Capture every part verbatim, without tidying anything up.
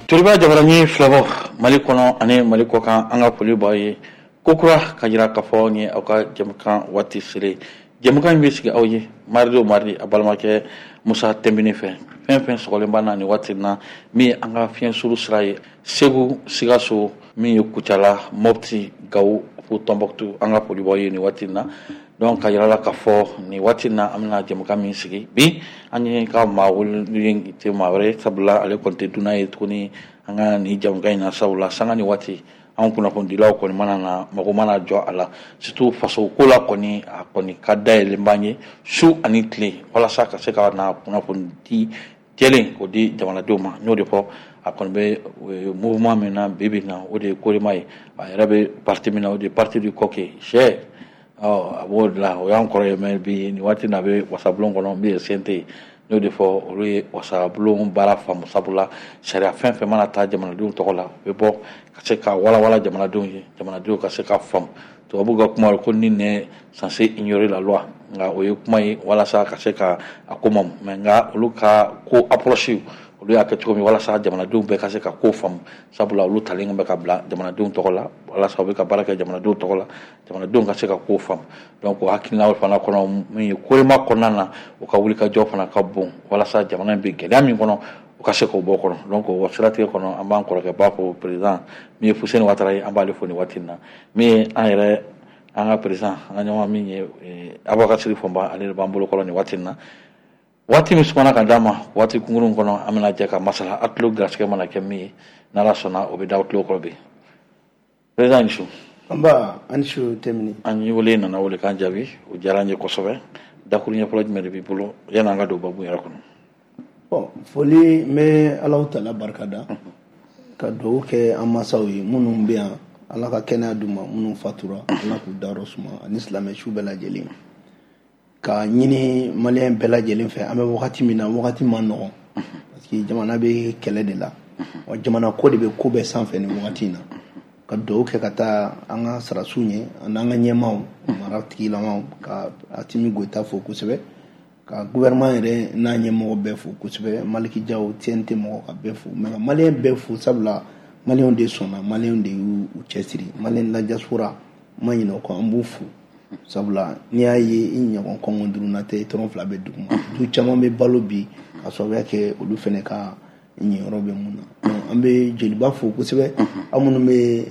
Toriba jabarani filabo Mali kɔnɔ ani Mali kɔkan an ka foli b'a ye ko kura ka jira k'a fɔ ni aw ka jɛmukan waati sere jɛmukan in bɛ sigi aw ye mardi o mardi a balimakɛ Musa Tɛnbini fɛ fɛn fɛn sɔgɔlen b'a na ni waati na min an ka fiɲɛ suru sira ye Segu Sikaso min ye Kucala Mopti Gawo fo Tɔnbɔkutu an ka foli b'aw ye ni waati na donc ka jira la k'a fɔ ni waati na an bɛna jɛmukan min sigi bi an ye ka maa wololen tɛ maa wɛrɛ sabula ale kɔni tɛ dunan ye tuguni an ka nin jɛmukan in na sabula sanga ni waati an kunnafonidilaw kɔni mana na mago mana jɔ a la surtout faso ko la kɔni a kɔni ka dayɛlɛn b'an ye su ani tile walasa ka se ka na kunnafoni di jɛlen o di jamanadenw ma n'o de fɔ a kɔni bɛ mouvement min na bi bi na o de ye Korema ye a yɛrɛ bɛ parti min na o de ye parti du coq ye sɛ a b'o de la o y'an kɔrɔ ye mais bi nin waati na a bɛ wasabulon kɔnɔ min ye C N T ye n'o de fɔ olu ye wasabulon baara faamu sabula sariya fɛn fɛn mana taa jamanadenw tɔgɔ la u bɛ bɔ ka se ka walawala jamanadenw ye jamanadenw ka se ka faamu tubabu ka kuma ko ni n'est censé ignorer la loi nka o ye kuma ye walasa ka se ka a ko mamu mais nka olu ka ko approche olu y'a kɛ cogo min walasa jamanadenw bɛɛ ka se ka ko faamu sabula olu talen bɛ ka bila jamanadenw tɔgɔ la walasa u bɛ ka baara kɛ jamanadenw tɔgɔ la jamanadenw ka se ka ko faamu donc o hakilina fana kɔnɔ min ye Korema kɔnɔna na u ka wulikajɔ fana ka bon walasa jamana in bɛ gɛlɛya min kɔnɔ u ka se k'o bɔ kɔnɔ donc o siratigɛ kɔnɔ an b'an kɔrɔkɛ ba fɔ président min ye Fuseni Watara ye an b'ale fo nin waati na min ye an yɛrɛ an ka président an ka ɲɛmaa min ye Abubakar Fɔnba ale de b'an bolo kɔrɔ nin waati na waati min sumana ka d'a ma waati kunkurun kɔnɔ an bɛna jɛ ka masala hakilo garisigɛ mana kɛ min ye n'Ala sɔnna o bɛ da aw tulo kɔrɔ bi président ani su anba ani su Tɛnbini an yi wele nana wele k'an jaabi o diyara an ye kosɛbɛ dakuru ɲɛfɔlɔ jumɛn de b'i bolo yan'an ka don babu yɛrɛ kɔnɔ bon foli n bɛ Alahu Taala barikada ka dugawu kɛ an masaw ye minnu bɛ yan Ala ka kɛnɛya d'u ma minnu fatura Ala k'u dayɔrɔ suma ani silamɛ su bɛɛ lajɛlen ka ɲini maliyɛn bɛɛ lajɛlen fɛ an bɛ wagati min na wagati ma nɔgɔn parce que jamana bɛ kɛlɛ de la wa jamana ko de bɛ ko bɛɛ sanfɛ ni wagati in na ka dugawu kɛ ka taa an ka sarasiw ye ani an ka ɲɛmaaw mara tigilamaw ka Asimi Goyita fo kosɛbɛ ka gouvernement yɛrɛ n'a ɲɛmɔgɔ bɛɛ fo kosɛbɛ Maliki Jaw C N T mɔgɔ ka bɛɛ fo mais ka maliyɛn bɛɛ fo sabula maliyɛnw de sɔnna maliyɛnw de y'u cɛsiri maliyɛn la diaspora ma ɲinɛ o kɔ an b'u fo sabula n'i y'a ye i ɲɔgɔn kɔngɔ durunna tɛ tɔrɔn fila bɛ dugu ma du caman bɛ balo bi ka sababuya kɛ olu fana ka ɲɛyɔrɔ bɛ mun na an bɛ jeliba fo kosɛbɛ aw minnu bɛ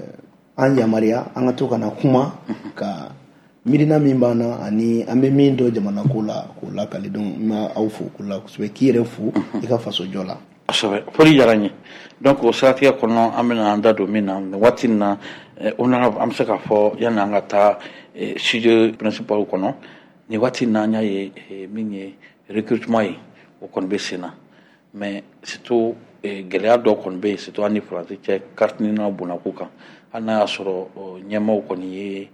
an yamaruya an ka to ka na kuma ka miirina min b'an na ani an bɛ min dɔn jamana ko la k'o lakali donc n bɛ aw fo k'o la kosɛbɛ k'i yɛrɛ fo i ka faso jɔ la kosɛbɛ foli diyara n ye donc o siratigɛ kɔnɔ an bɛna an da don min na nin waati in na o nana an bɛ se k'a fɔ yanni an ka taa sujet principal kɔnɔ nin waati in na an y'a ye min ye recrutement ye o kɔni bɛ sen na mais surtout gɛlɛya dɔw kɔni bɛ yen surtout an ni faransi cɛ carte ɲinina bonnako kan hali n'a y'a sɔrɔ ɲɛmaaw kɔni ye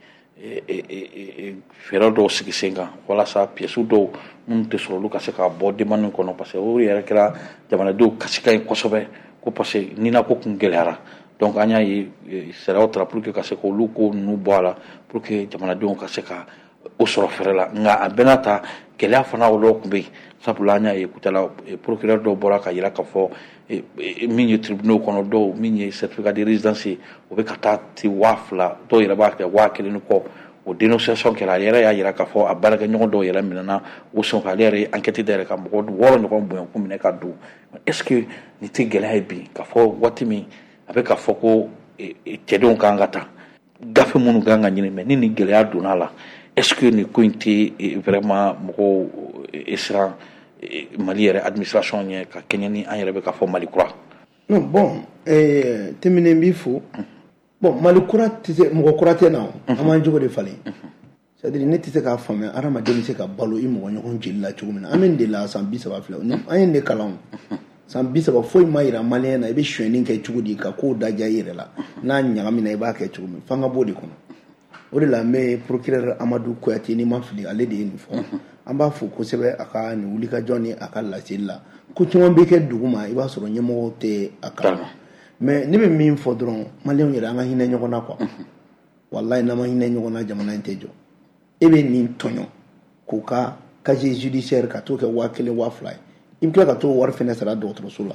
fɛɛrɛ dɔw sigi sen kan walasa pièces dɔw minnu tɛ sɔrɔ olu ka se ka bɔ demande kɔnɔ parce que o yɛrɛ kɛra jamanadenw kasika ye kosɛbɛ ko parce que ninako kun gɛlɛyara donc an y'a ye sariyaw taara pour que ka se k'olu ko ninnu bɔ a la pour que jamanadenw ka se ka o sɔrɔ fɛrɛ la nka a bɛɛ n'a ta gɛlɛya fana o dɔw tun bɛ yen sabula an y'a ye Kucala procureur dɔw bɔra ka jira k'a fɔ min ye tribunaux kɔnɔ dɔw min ye certificat de résidence ye o bɛ ka taa ti waa fila dɔw yɛrɛ b'a kɛ waa kelen ni kɔ o dénonciation kɛra ale yɛrɛ y'a jira k'a fɔ a baarakɛɲɔgɔn dɔw yɛrɛ minɛna o sɔn ale yɛrɛ ye enquête dayɛlɛ ka mɔgɔ wɔɔrɔ ɲɔgɔn bonyaku minɛ ka don est ce que nin tɛ gɛlɛya ye bi k'a fɔ waati min a bɛ k'a fɔ ko cɛdenw kan ka ta gafe minnu kan ka ɲini mais ni nin gɛlɛya donna a la est ce que nin ko in tɛ vraiment mɔgɔw siran Mali yɛrɛ administration ɲɛ ka kɛɲɛ ni an yɛrɛ bɛ k'a fɔ Mali kura non bon Tɛnbini n b'i fo bon Mali kura tɛ se mɔgɔ kura tɛ na o an b'an jogo de falen c'est à dire ne tɛ se k'a faamuya adamaden bɛ se ka balo i mɔgɔ ɲɔgɔn jeli la cogo min na an bɛ nin de la san bi saba filɛ an ye ne kalan san bi saba foyi ma yira maliyɛn na i bɛ sonyɛni kɛ cogo di ka kow daja i yɛrɛ la n'a ɲagamina i b'a kɛ cogo min f'an ka b'o de kɔnɔ o de la n bɛ procureur Amadu Kuyate ni ma fili ale de ye nin fɔ an b'a fo kosɛbɛ a ka nin wulikajɔ ni a ka laseli la ko caman bɛ kɛ dugu ma i b'a sɔrɔ ɲɛmɔgɔw tɛ a kalama mais ne bɛ min fɔ dɔrɔn maliyɛnw yɛrɛ an ka hinɛ ɲɔgɔn na quoi wallahi n'an ma hinɛ ɲɔgɔn na jamana in tɛ jɔ e bɛ nin tɔɲɔ k'o ka casier judiciaire ka t'o kɛ waa kelen waa fila ye i bɛ tila ka t'o wari fɛnɛ sara dɔgɔtɔrɔso la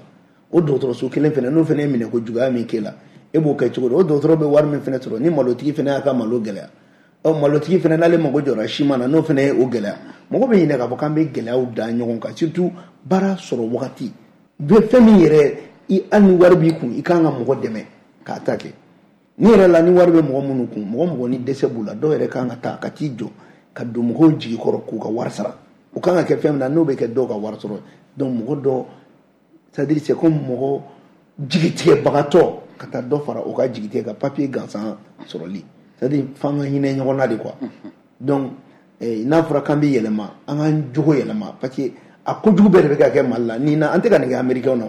o dɔgɔtɔrɔso kelen fana n'o fana ye minɛ ko juguya min kɛ la e b'o kɛ cogo di o dɔgɔtɔrɔ bɛ wari min fana sɔrɔ ni malotigi fana y'a ka malo gɛlɛya ɔ malotigi fana n'ale mago jɔra siman na n'o fana ye o gɛlɛya mɔgɔ bɛ ɲinɛ k'a fɔ k'an bɛ gɛlɛyaw da ɲɔgɔn kan surtout baara sɔrɔ wagati bɛ fɛn min yɛrɛ i hali ni wari b'i kun i kan ka mɔgɔ dɛmɛ k'a ta kɛ ni yɛrɛ la ni wari bɛ mɔgɔ minnu kun mɔgɔ mɔgɔ ni dɛsɛ b'u la dɔw yɛrɛ kan ka taa ka t'i jɔ ka don mɔgɔw jigi kɔrɔ k'u ka wari sara o kan ka kɛ fɛn min na n'o bɛ kɛ dɔw ka wari sɔrɔ donc mɔgɔ dɔ c'est-à-dire c'est comme mɔgɔ jigitigɛbagatɔ ka taa dɔ fara o ka jigitigɛ ka papier gansan sɔrɔli c'est-à-dire f'an ka hinɛ ɲɔgɔn na de quoi donc eh, n'a fɔra k'an bɛ yɛlɛma an k'an jogo yɛlɛma parce que a kojugu bɛɛ de bɛ ka kɛ Mali la nin na an tɛ ka nin kɛ américain na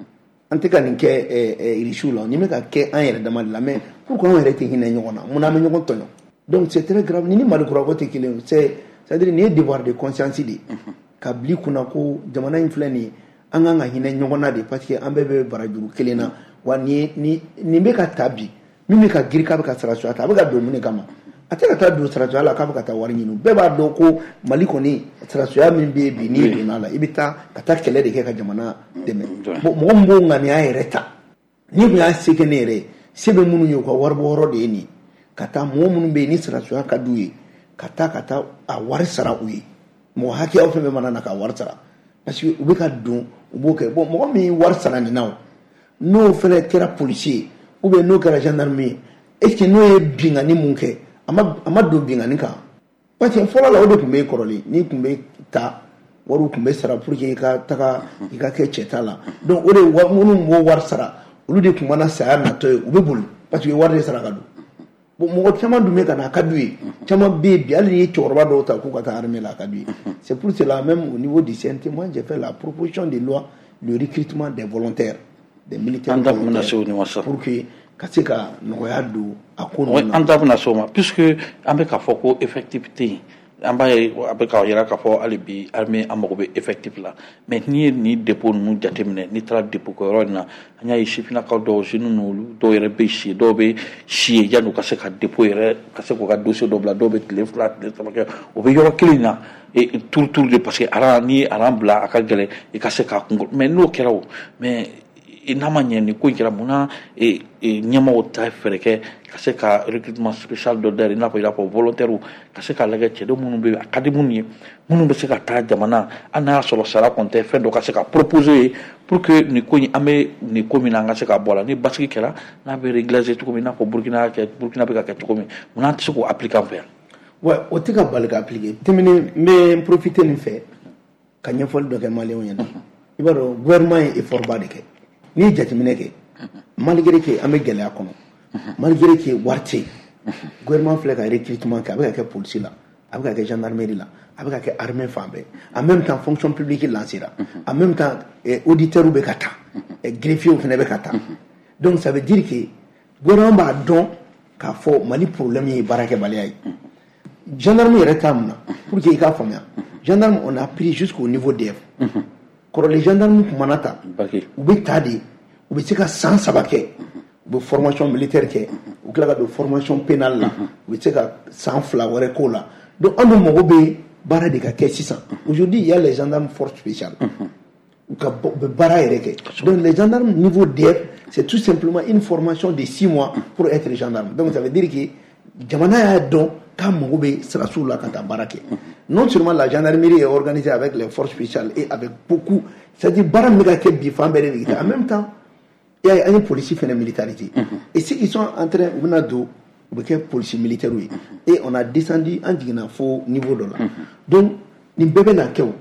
an tɛ ka nin kɛ irisiw la nin bɛ ka kɛ an yɛrɛ dama de la mais pourquoi an yɛrɛ tɛ hinɛ ɲɔgɔn na mun na an bɛ ɲɔgɔn tɔɲɔ donc c'est très grave ni ni Mali kurako tɛ kelen ye c'est c'est-à-dire nin ye devoir de conscience de ka bila i kunna ko jamana in filɛ nin ye an kan ka hinɛ ɲɔgɔn na de parce que an bɛɛ bɛ barajuru kelen na wa nin nin nin bɛ ka ta bi min bɛ ka girin k'a bɛ ka sara suya ta a bɛ ka don mun de kama a tɛ ka taa don sara suya la k'a bɛ ka taa wari ɲini bɛɛ b'a dɔn ko Mali kɔni sara suya min bɛ yen bi n'i donna a la i bɛ taa ka taa kɛlɛ de kɛ ka jamana dɛmɛ bon mɔgɔ min b'o ŋaniya yɛrɛ ta ni tun y'a se kɛ ne yɛrɛ se bɛ minnu ye u ka wari bɔ yɔrɔ de ye nin ka taa mɔgɔ minnu bɛ yen ni sara suya ka d'u ye ka taa ka taa a wari sara u ye mɔgɔ hakɛyaw fɛn fɛn mana na ka wari sara parce que u bɛ ka don u b'o kɛ bon mɔgɔ min wari sara nin na n'o fana kɛra policier ye ou bien n'o kɛra gendarme ye est ce que n'o ye bingani mun kɛ a ma a ma don bingani kan parce que fɔlɔ la o de tun bɛ kɔrɔlen n'i tun bɛ taa wariw tun bɛ sara pour que i ka taga i ka kɛ cɛta la donc o de minnu b'o wari sara olu de tun mana saya natɔ ye u bɛ boli parce que wari de sara ka don bon mɔgɔ caman dun bɛ ka na a ka d'u ye caman bɛ yen bi hali n'i ye cɛkɔrɔba dɔw ta k'u ka taa armée la a ka d'u ye c'est pour cela même au niveau du C N T moi j'ai fait la proposition de loi le recrutement des volontaires des militaires volontaires pour que ka se ka nɔgɔya don a ko ninnu na. An da bɛna se o ma puisque an bɛ k'a fɔ ko effectivité an b'a ye a bɛ k'a jira k'a fɔ hali bi armée an mago bɛ effectif la mais n'i ye nin dépôt ninnu jateminɛ n'i taara dépôt kɛ yɔrɔ in na an y'a ye sifinnakaw dɔw jeunes n'olu dɔw yɛrɛ bɛ si dɔw bɛ si ye yanni u ka se ka dépôt yɛrɛ ka se k'u ka dossier dɔ bila dɔw bɛ tile fila tile saba kɛ o bɛ yɔrɔ kelen na turu turu de parce que aran ni aran bila a ka gɛlɛn i ka se k'a kun mais n'o kɛra o mais n'a ma ɲɛ nin ko in kɛra mun na ɲɛmɔgɔw ta fɛɛrɛ kɛ ka se ka recrutement spécial dɔ dayɛlɛ i n'a fɔ i n'a fɔ volontaire ka se ka lajɛ cɛden minnu bɛ a ka di minnu ye minnu bɛ se ka taa jamana hali n'a y'a sɔrɔ sara kɔni tɛ fɛn dɔ ka se ka proposer ye pour que nin ko in an bɛ nin ko min na an ka se ka bɔ a la ni basigi kɛra n'a bɛ régulariser cogo min i n'a fɔ Burkina kɛ Burkina bɛ ka kɛ cogo min mun na an tɛ se k'o appliquer an fɛ yan. Ouais, o tɛ ka bali ka appliquer tɛmɛnen n bɛ profiter nin fɛ ka ɲɛfɔli dɔ kɛ maliyɛnw ɲɛna i b'a dɔn gouvernement ye effort ba de kɛ n'i ye jateminɛ kɛ malgré que an bɛ gɛlɛya kɔnɔ malgré que wari tɛ yen gouvernement filɛ ka recrutement kɛ a bɛ ka kɛ polisi la a bɛ ka kɛ gendarmerie la a bɛ ka kɛ armée fan bɛɛ en même temps fonction publique lancera en même temps auditeurs bɛ ka taa greffiers fana bɛ ka taa donc ça veut dire que gouvernement b'a dɔn k'a fɔ Mali problème ye baarakɛbaliya ye gendarme yɛrɛ t'a mun na pour que i k'a faamuya gendarme on a pris jusqu'au niveau D F kɔrɔlen gendarme tun mana ta u bɛ taa de u bɛ se ka san saba kɛ u bɛ formation militaire kɛ u tila ka don formation pénale la u bɛ se ka san fila wɛrɛ k'o la donc an dun mago bɛ baara de ka kɛ sisan aujourd'hui il y a les gendarmes forces spéciales u ka u bɛ baara yɛrɛ kɛ donc les gendarmes niveau D F c'est tout simplement une formation de six mois pour être gendarme donc ça veut dire que jamana y'a dɔn k'a mago bɛ sirasiw la ka taa baara kɛ non seulement la gendarmerie est organisée avec les forces spéciales et avec beaucoup c'est-à-dire baara min bɛ ka kɛ bi fan bɛɛ de bɛ kɛ en même temps il y a une police fɛnɛ militarisée et si ils sont en train u bɛna don u bɛ kɛ police militaire ye et on a descendu an jiginna fo niveau dɔ la donc nin bɛɛ bɛ na kɛ o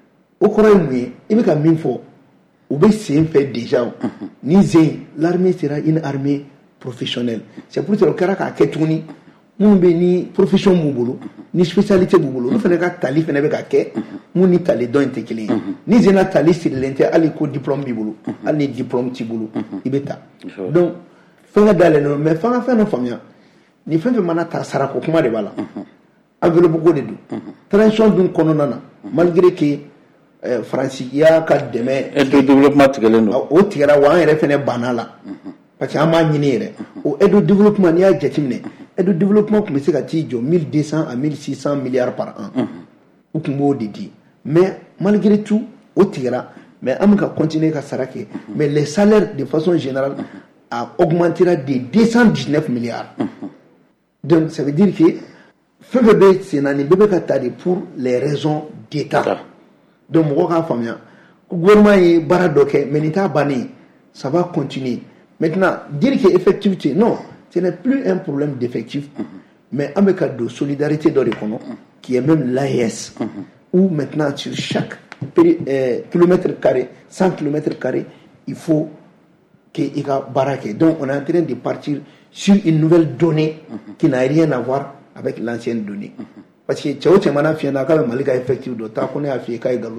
o kɔrɔ ye mun ye i bɛ ka min fɔ u bɛ sen fɛ déjà ni zen l'armée sera une armée professionnelle c'est pour ça o kɛra k'a kɛ tuguni minnu bɛ ni profession b'u bolo ni spécialité b'u bolo olu fana ka tali fana bɛ ka kɛ mun ni tali dɔn in tɛ kelen ye ni zena tali sirilen tɛ hali ko diplôme b'i bolo hali ni diplôme t'i bolo i bɛ taa donc fɛn ka dayɛlɛ non mais f'an ka fɛn dɔ faamuya ni fɛn fɛn mana ta sarako kuma de b'a la enveloppe ko de don transition dun kɔnɔna na malgré que Faransi y'a ka dɛmɛ aide de développement tigɛlen don o tigɛra wa an yɛrɛ fana banna la parce que an b'a ɲini yɛrɛ o aide de développement n'i y'a jateminɛ aide de développement tun bɛ se ka t'i jɔ mille deux cents à mille six cents milliards par an u tun b'o de di mais malgré tout o tigɛra mais on va continuer à s'arrêter. Mais les salaires de façon générale a augmenté de deux cent dix-neuf milliards. Donc ça veut dire que F B B c'est un pour les raisons d'État. Donc on va faire le gouvernement est baradoké, mais l'État banni, ça va continuer. Maintenant, dire que effectivité, non, ce n'est plus un problème d'effectif, mais un cas de solidarité dans l'économie, qui est même l'A E S, où maintenant sur chaque euh, kilomètre carré, cent kilomètres carrés, il faut qu'il y ait baraqué. Donc on est en train de partir sur une nouvelle donnée qui n'a rien à voir avec l'ancienne donnée. Parce que tu as maintenant fait un effectif de temps qu'on a fait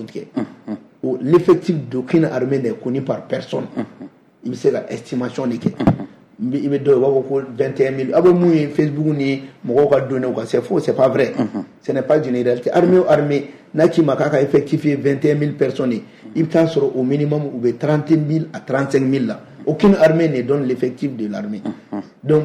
l'effectif d'aucune armée n'est connu par personne. Il c'est l'estimation de il me donne vingt et un mille. Ah ben moi Facebook ni moi on donné c'est faux, c'est pas vrai. Ce n'est pas une réalité. Armée ou armée n'a qui m'a effectifié vingt et un mille personnes. Il t'en sera au minimum ou trente mille à trente-cinq mille là. Aucune armée ne donne l'effectif de l'armée. Donc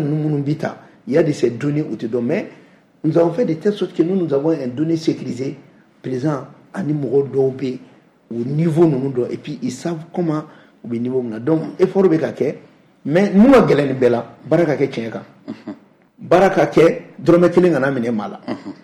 il y a de ces données où tu donnes. Mais nous avons fait de telle sorte que nous nous avons un données sécurisées présent à numéro d'O B au niveau nous et puis ils savent comment au niveau donc effort bekake. Mais nous avons gagné bela baraka ke tienka baraka ke dromekele ngana mine mala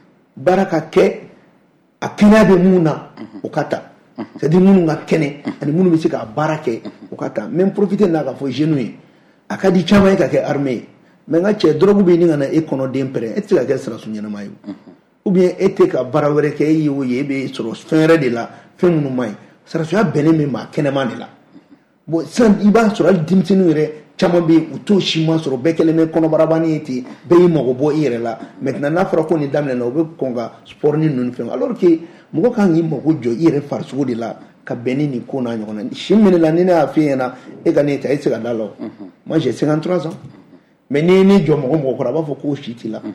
baraka ke akina be muna okata c'est dire nous nga kene ani munu bi sika barake okata même profiter na ka fo genou akadi chama ka ke armée mais nga che drogu bi ni ngana ekono dempere et sika ke sera sunyana mayu ou bien ete ka barawere ke yi wo yebe soro fenre de la femunu mai sera suya beneme ma kene manela bon san iba soro dimtinu re chama bi uto shima soro bekele me kono barabani eti be mo bo ire la maintenant na fara ko ni damle no be konga sport ni nun fen alors que mo kan yi mo ko jo ire far so de la ka benini ko na nyona shimene la ni na afiena e ga ni ta ese ga dalo moi j'ai cinquante-trois ans mais ni ni jo mo mo ko ra ba fo ko shiti la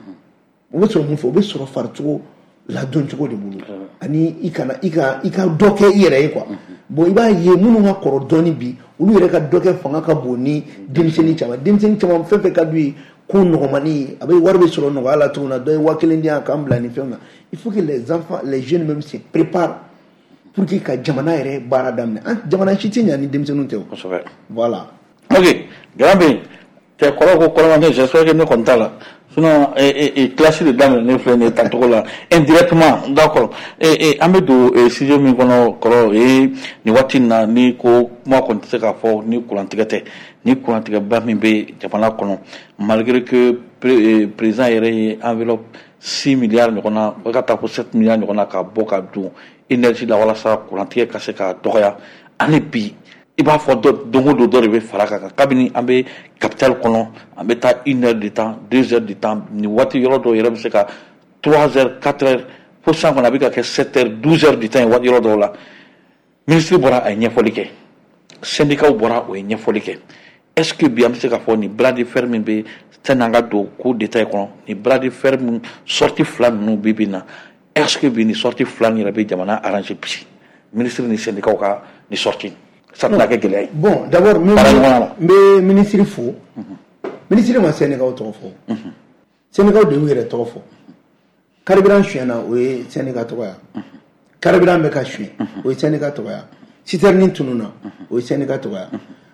o so mo fo be soro far to la don ko de bulu ani ikana ika ika doke ire quoi bon iba ye munu nga koro doni bi ulu yere ka doke fanga ka boni dimseni chama dimseni chama fefe ka dui ko no mani abai warbe soro no ala tuna do wakile ndia ka mbla ni fenga il faut que les enfants les jeunes même se préparent pour que ka jamana yere bara damne an jamana chitinya ni dimsenu tew voilà ok grabe te koro ko koro ngé j'espère que ne contala sinon et et classe de dame ne fait ne tanto là indirectement d'accord et et amedo et si je me kono koro et ni watina ni ko mo ko tseka fo ni kulantigate ni kulantiga ba mi be japana kono malgré que président ere enveloppe six milliards ni kona ka ta pour sept milliards ni kona ka boka du énergie la wala sa kulantiga ka se ka doya ani bi iba fo do dongo do do be faraka ka kabini ambe capital kono ambe ta une heure de temps deux heures de temps ni wati yoro do yere se ka trois heures quatre heures pour ça qu'on a bika que sept heures douze heures de temps wati yoro do la ministre bora ay nyefolike syndicat bora o nyefolike est-ce que bien se ka fo ni bras de fer be tananga do coup d'état kono ni bras de fer sorti flan no bibina est-ce que bi ni sorti flan ni rabe jamana arranger psi ministre ni syndicat ka ni sorti ça n'a que gagné. Bon, d'abord, le ministre fou. Le ministre de Sénégal est trop fort. Sénégal de Ouire est trop fort. Caribran Chouana, oui, Sénégal Toya. Caribran Mekachouin, oui, Sénégal Toya. Citernin Tununa, oui, Sénégal Toya.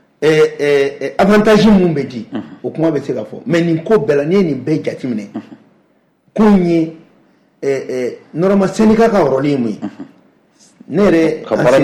Et avantage Mumbedi, au point de Ségafo. Mais Ninko Belanier ni Bejatimine. Kouni, normalement, Sénégal a rolé, oui. Nere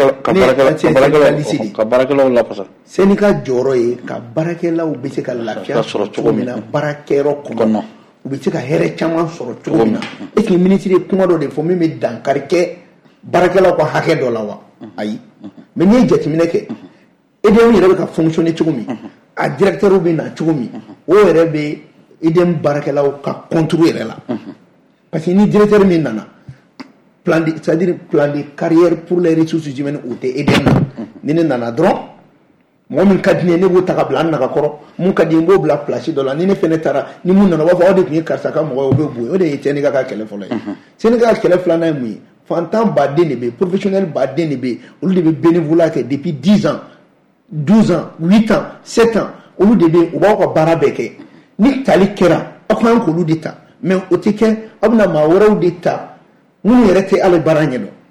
kabarakela la pasa senika joro ye ka barakela u be se ka lafiya sɔrɔ cogo min na barakɛyɔrɔ kɔnɔ u be se ka hɛrɛ caman sɔrɔ cogo min na est ce que ministre ye kuma dɔ de fɔ min bɛ dankari kɛ barakɛlaw ka hakɛ dɔ la wa ayi mais n'i ye jateminɛ kɛ E D M yɛrɛ bɛ ka fonctionner cogo min a directeur bɛ na cogo min o yɛrɛ bɛ E D M baarakɛlaw ka contrôle yɛrɛ la parce que ni directeur min nana plan de, c'est-à-dire plan de carrière pour les ressources humaines ou te aider ni ne nana dron mo min kadine ne bo takabla na ka koro mun kadin bo bla place do la ni ne fenetara ni mun nana wa fa o de ni karsa ka mo o be bu o de yete ka kele folo Sénégal kele flana mu fantan ba de ne be professionnel ba de ne be o de be bénévolat que depuis dix ans douze ans huit ans sept ans o de be o ba ko barabeke ni tali kera akwan ko lu dita mais o teke abna ma wora o dita nous y était à le baragner.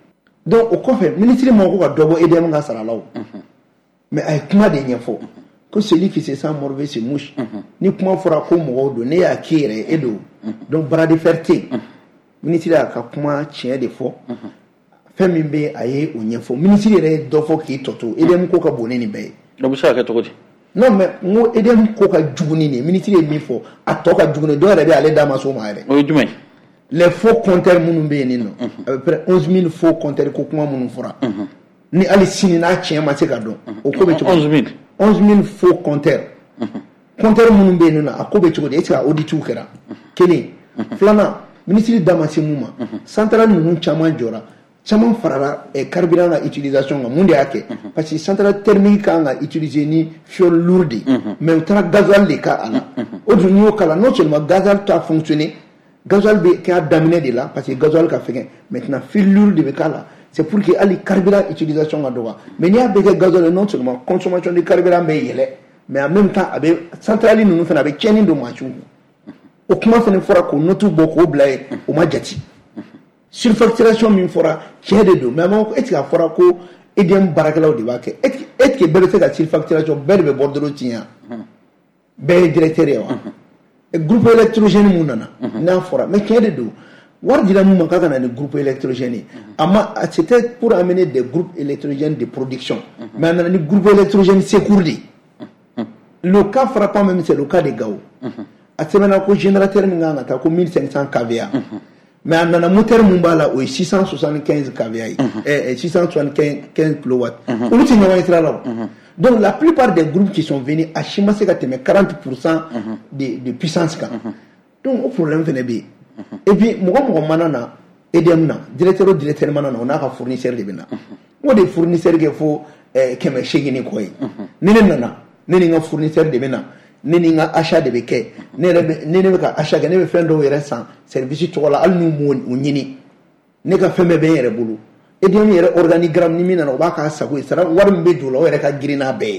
donc o kɔfɛ ministre ma ko ka dɔbɔ E D M ka sara la o mais a ye kuma de ɲɛfɔ ko celui qui se sent morvé se mouche ni kuma fɔra ko mɔgɔw don ne y'a k'i yɛrɛ e don donc bras de fer tɛ yen ministre y'a ka kuma tiɲɛ de fɔ fɛn min bɛ a ye o ɲɛfɔ ministre yɛrɛ ye dɔ fɔ k'i tɔto E D M ko ka bon ni nin bɛɛ ye. o bɛ se ka kɛ cogo di. non mais n ko E D M ko ka jugu ni nin ye ministre ye min fɔ a tɔ ka jugu ni dɔw yɛrɛ bɛ ale da ma s'o ma yɛrɛ. o ye jumɛn. les faux compteurs minnu bɛ yen nin nɔ à peu près onze mille faux compteurs ko kuma minnu fɔra ni hali sini n'a tiɲɛ ma se ka dɔn o ko bɛ cogo di. onze mille. onze mille faux compteurs compteurs minnu bɛ yen nɔ a ko bɛ cogo di est-ce que a auditiw kɛra kelen filanan ministre da ma se mun ma centrale ninnu caman jɔra caman farala carburant ka utilisation kan mun de y'a kɛ parce que centrale thermique kan ka utiliser ni fioul lourd de mais u taara gasoil de k'a la o dun y'o k'a la non seulement gasoil t'a fonctionné gasoil bɛ k'a daminɛ de la parce que gasoil ka fɛgɛn maintenant fioul lourd de bɛ k'a la c'est pour que hali carburant utilisation ka dɔgɔ mais n'i y'a bɛɛ kɛ gasoil non seulement consommation de carburant bɛ yɛlɛ mais en même temps a bɛ centrale ninnu fana a bɛ tiɲɛni don mansinw kun o kuma fana fɔra k'o note bɔ k'o bila yen o ma jate surfacturation min fɔra tiɲɛ de don mais a ma est-ce que a fɔra ko E D M baarakɛlaw de b'a kɛ est-ce que bɛɛ bɛ se ka surfacturation bɛɛ de bɛ bordereau ci yan bɛɛ ye directeur ye wa groupe électrogène mun nana n'a fɔra mais tiɲɛ de don wari dira mun ma k'a ka na ni groupe électrogène ye ama c'était pour amener des groupes électrogènes de production mais a nana ni groupe électrogène secours de le cas frappant même c'est le cas de Gao a sɛbɛnna ko générateur min kan ka taa ko mille cinq cents K V A mais a nana moteur mun b'a la o ye six cent soixante-quinze K V A ye eh, six cent soixante-quinze kilowatts olu tɛ ɲɔgɔn ye sira la o donc la plupart des groupes qui sont venus a si ma se ka tɛmɛ quarante pour cent de, de puissance kan donc o problème fana bɛ yen et puis mɔgɔ mɔgɔ mana na E D M na directeur o directeur mana na o n'a ka fournisseur de bɛ na o de fournisseur kɛ fo eh, kɛmɛ seegin kɔ ye ni ne nana ne ni n ka fournisseur de bɛ na ne ni n ka achat de bɛ kɛ ne yɛrɛ bɛ ne ne bɛ ka achat kɛ ne bɛ fɛn dɔw yɛrɛ san service tɔgɔ la hali n'u m'o ɲini ne ka fɛn bɛɛ bɛ n yɛrɛ bolo E D M yɛrɛ organigramme ni min nana o b'a k'a sago ye sara wari min bɛ don o la o yɛrɛ ka girin n'a bɛɛ ye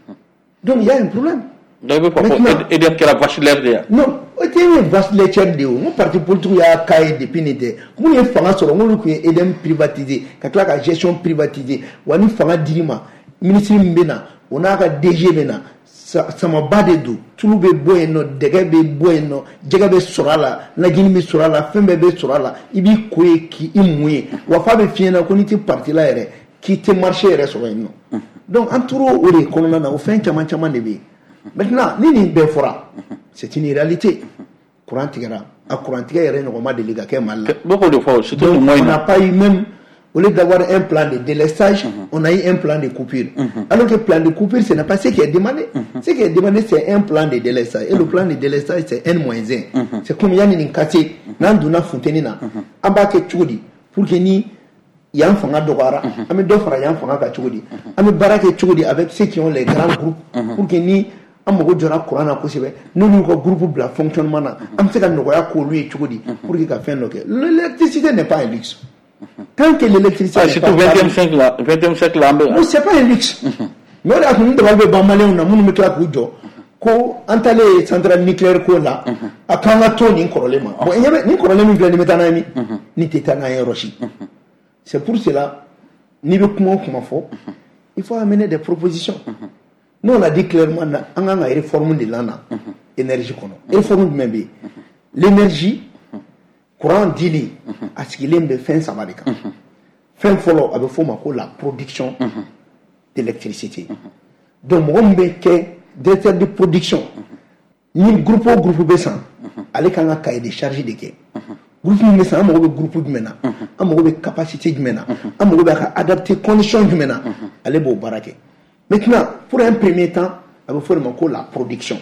donc il y a un problème. donc i bɛ fɔ ko E D M kɛra vache lait de ye. non o tɛ ye vache laitière de ye o n ko parti politique y'a k'a ye depuis nin tɛ minnu ye fanga sɔrɔ n k'olu tun ye E D M privatiser ka tila ka gestion privatiser wa ni fanga dir'i ma ministre min bɛ na o n'a ka D G bɛ na samaba de don tulu bɛ bɔ yen nɔ dɛgɛ bɛ bɔ yen nɔ jɛgɛ bɛ sɔrɔ a la najini bɛ sɔrɔ a la fɛn bɛɛ bɛ sɔrɔ a la i b'i ko ye k'i mun ye wa f'a bɛ fiɲɛ na ko n'i tɛ parti la yɛrɛ k'i tɛ marché yɛrɛ sɔrɔ yen nɔ donc an tora o de kɔnɔna na o fɛn caman caman de bɛ yen maintenant ni nin bɛɛ fɔra c'est une réalité courant tigɛra a courant tigɛ yɛrɛ ɲɔgɔn ma deli ka kɛ Mali la donc on n'a pas eu même au lieu d'avoir un plan de délestage, mm-hmm. on a eu un plan de coupure. Mm-hmm. Alors que le plan de coupure, ce n'est pas ce qui est demandé. Mm-hmm. Ce qui est demandé, c'est un plan de délestage. Et le plan de délestage, c'est un moins un. Mm-hmm. C'est comme il y a une cassée, nan duna fontenina, amba ke chudi, pour que ni yan fanga dogara, ame dofra yan fanga ka chudi, ame barake chudi avec ceux qui ont les grands groupes, pour que ni amogo jora courant na kosebe, nous nous ko groupe bla fonctionnement na, am se ka nogoya ko lui chudi, pour que ka fait noke. L'électricité n'est pas un luxe. Tant que l'électricité ah, n'est pas vingtième siècle là, vingtième siècle là, non, c'est pas un luxe. Mais on a connu de valver bambalé on a mon me claque ou jo. Ko antale centrale nucléaire ko là, a kanga to ni korolema. Bon, il y avait ni korolema vient de mettre en ni tétana et rochi. C'est pour cela, ni le comment comment faut, il faut amener des propositions. Nous on a dit clairement on a une réforme de l'ana, énergie kono. Réforme de même l'énergie courant dili à ce qu'il aime de fin ça va de quand fin follow avec forme la production d'électricité donc on veut que directeur de production ni groupe au groupe bessan aller quand on cahier de charge de que groupe bessan on veut groupe du mena on veut capacité du mena on veut adapter conditions du mena aller beau baraque maintenant pour un premier temps avec forme la production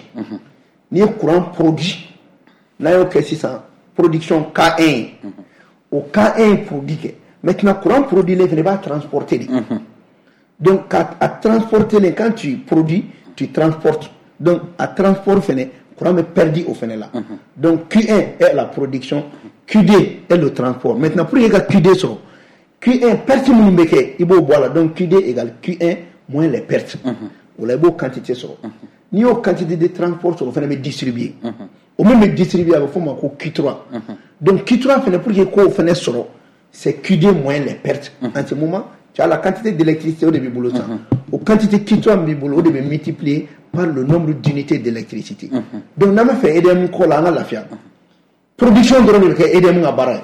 ni courant produit là il y a six cents production K un mm-hmm. au K un produit maintenant courant produit les ne va transporter mm-hmm. donc à, à transporter les quand tu produis tu transportes donc à transport fene courant me perdu au fene là mm-hmm. donc Q un est la production Q deux est le transport maintenant pour y avoir Q deux sur Q un perte mon beke il faut voilà donc Q deux égale Q un moins les pertes mm-hmm. ou la beau quantité sur mm-hmm. ni au quantité de transport sur fene me distribuer mm-hmm. au même distribuer avec forme ko Q trois mm-hmm. donc Q trois fait pour que ko fait soro c'est Q D moins les pertes. Mm-hmm. En ce moment, tu as la quantité d'électricité au début boulot ça. Aux quantité qui toi au début multiplié par le nombre d'unités d'électricité. Mm-hmm. Donc on a fait aider mon cola à la fiable. Production de l'eau qui aider mon appareil.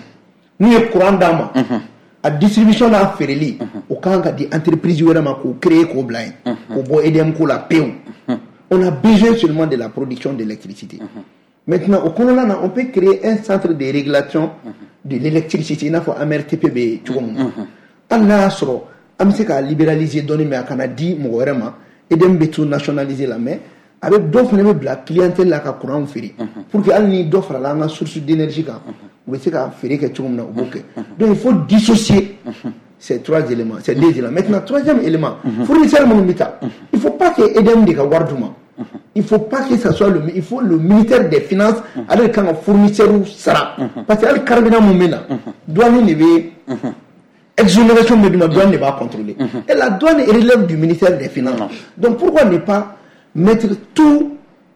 Nous y courant d'âme. La distribution là fait les au cas où des entreprises vraiment créer qu'on blind pour boire aider mon cola paye. On a besoin seulement de la production d'électricité. Maintenant, au Canada, on peut créer un centre de régulation de l'électricité. Il faut un R T P B. Tu comprends? On a soro, on peut libéraliser donner mais on a dit vraiment et d'un tout nationaliser la main avec d'autres même la clientèle là qui courant ferry pour que elle n'y d'offre là une source d'énergie quand on peut faire ferry que tu comprends au bouquet. Donc il faut dissocier ces trois éléments, ces deux éléments. Maintenant troisième élément, fournisseur monumental. Il faut pas que Edem de Gawarduma. Il faut pas que ça soit le il faut le ministère des finances avec quand fournisseur sera parce que le carburant moumena douane ne veut exonération mais la douane ne va pas contrôler et la douane relève du ministère des finances. Donc pourquoi ne pas mettre tout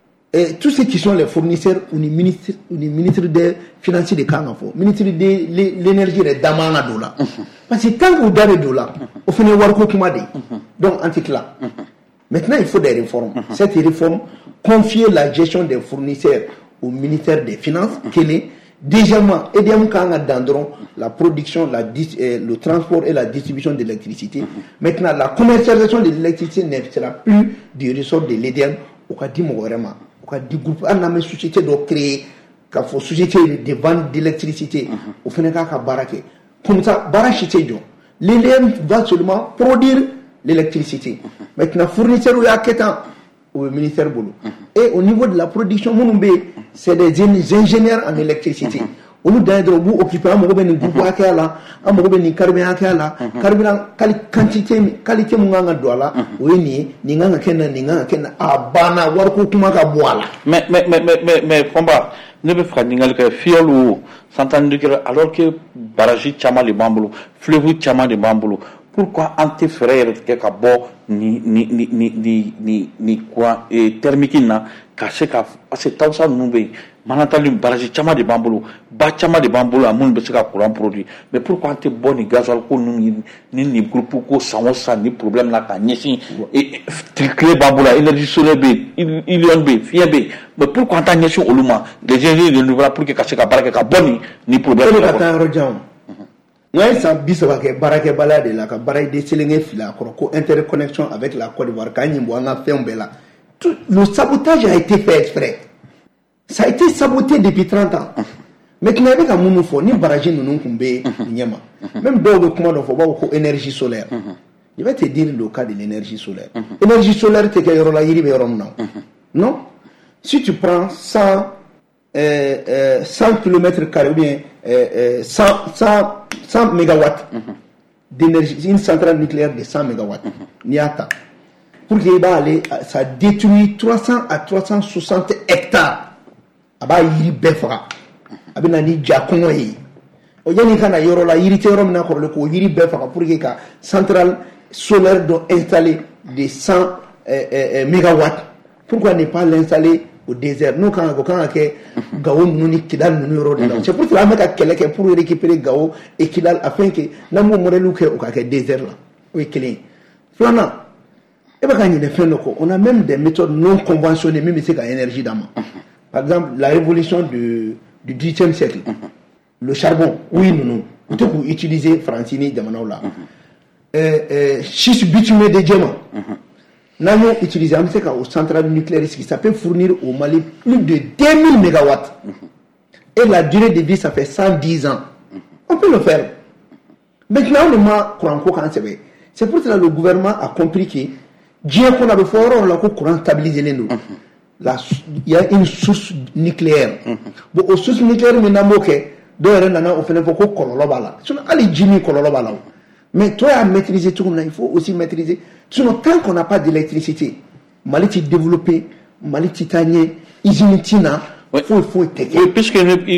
et tous ceux qui sont les fournisseurs ou les ministres ou les ministres des financiers de Kangafo, ministre de l'énergie de Damana Dola. Parce que tant que vous avez Dola, on fait une warko kumade. Donc anti-cla. Maintenant, il faut des réformes. Uh-huh. Cette réforme, confier la gestion des fournisseurs au ministère des Finances, qu'elle est deuxièmement, aider dans la production, la, euh, le transport et la distribution d'électricité. Uh-huh. Maintenant, la commercialisation de l'électricité ne sera plus du ressort de l'E D M. Au cas du vraiment, au cas du groupe, on a une société de créer, qu'il faut société de vente d'électricité, au final, qu'à baraquer. Comme ça, baraquer, l'E D M va seulement produire l'électricité. Uh-huh. Maintenant, fournisseur ou yaketan au ministère boulot. Uh-huh. Et au niveau de la production, c'est des ingénieurs en électricité. Uh-huh. On nous donne des bouts occupés à mon groupe à Kala, à mon groupe carburant à Kala, carburant quantité, qualité munganga douala, oui, ni, n'inganga kena, n'inganga kena, ah, bana, warko kumaka boala. Mais, mais, mais, mais, mais, mais, combat, ne me fera n'ingal que fiol ou, s'entendre que, alors que Baraji Chama de Bambolo, fleuve Chama de Bambolo, pourquoi anti frère que kabo ni ni ni ni ni ni ni quoi et thermique na caché ka parce que tant ça nous be manatali baraji chama de bambolo ba chama de bambolo amun be ka courant produit mais pourquoi anti bon ni gasoil ko ni ni ni groupe ko sans ça ni problème là ka nyesi et triplé bambolo énergie solaire be ilion be fien be mais pourquoi anti nyesi oluma des énergies renouvelables pour que caché ka baraka ka bon ni problème moi, ça bisaba que barake balade la ka baray de selenge fila ko interconnexion avec la Côte d'Ivoire quand on a fait un bela. Tout le sabotage a été fait exprès. Ça a été saboté depuis trente ans. Maintenant avec un mounofo ni barrage nous non kumbe nyama. Même dogo comment on faut pas énergie solaire. Je vais te dire le cas de l'énergie solaire. Énergie solaire te que yorola yiri be yorom non. Non? Si tu prends cent euh, euh, cent kilomètres carrés ou bien euh, euh, cent, cent, cent mégawatts mm-hmm. d'énergie, une centrale nucléaire de cent mégawatts, mm-hmm. Niata. Pour qu'il va aller, ça détruit trois cents à trois cent soixante hectares. Aba yiri befra. Abina ni jakongo yi. O yani kana yoro la yiri terom na ko le ko yiri befra pour que la centrale solaire doit installer de cent euh, euh, mégawatts. Pourquoi ne pas l'installer au désert? Nous, quand on a que Gao nous ni Kidal nous rodent. C'est pour cela que quelqu'un pour récupérer Gao et Kidal afin que n'amu morelu que au cas désert là. Oui, clean. Flana. Et ben quand il est fait on a même des méthodes non conventionnelles, même c'est qu'à énergie d'âme. Par exemple, la révolution du du dix-huitième siècle. Le charbon, oui, nous nous. On peut utiliser Francini de Manola. Euh, schiste bitumé de diamant. Nous avons utilisé un centrale nucléaire qui ça peut fournir au Mali plus de deux mille mégawatts. Et la durée de vie, ça fait cent dix ans. On peut le faire. Maintenant, on est c'est pour cela que le gouvernement a compris que Dieu qu'on a besoin de courant stabiliser les nous. Il y a une source nucléaire. Bon, aux sources nucléaires, mais n'a moqué. Donc, on fait beaucoup de kololobala. Sinon, allez, Jimmy kololobala. Mais toi, à maîtriser tout, il faut aussi maîtriser. Sinon, tant qu'on n'a pas d'électricité, Mali t'y développé, Mali t'y tagné, Izinitina, il faut, il faut être. Oui, puisque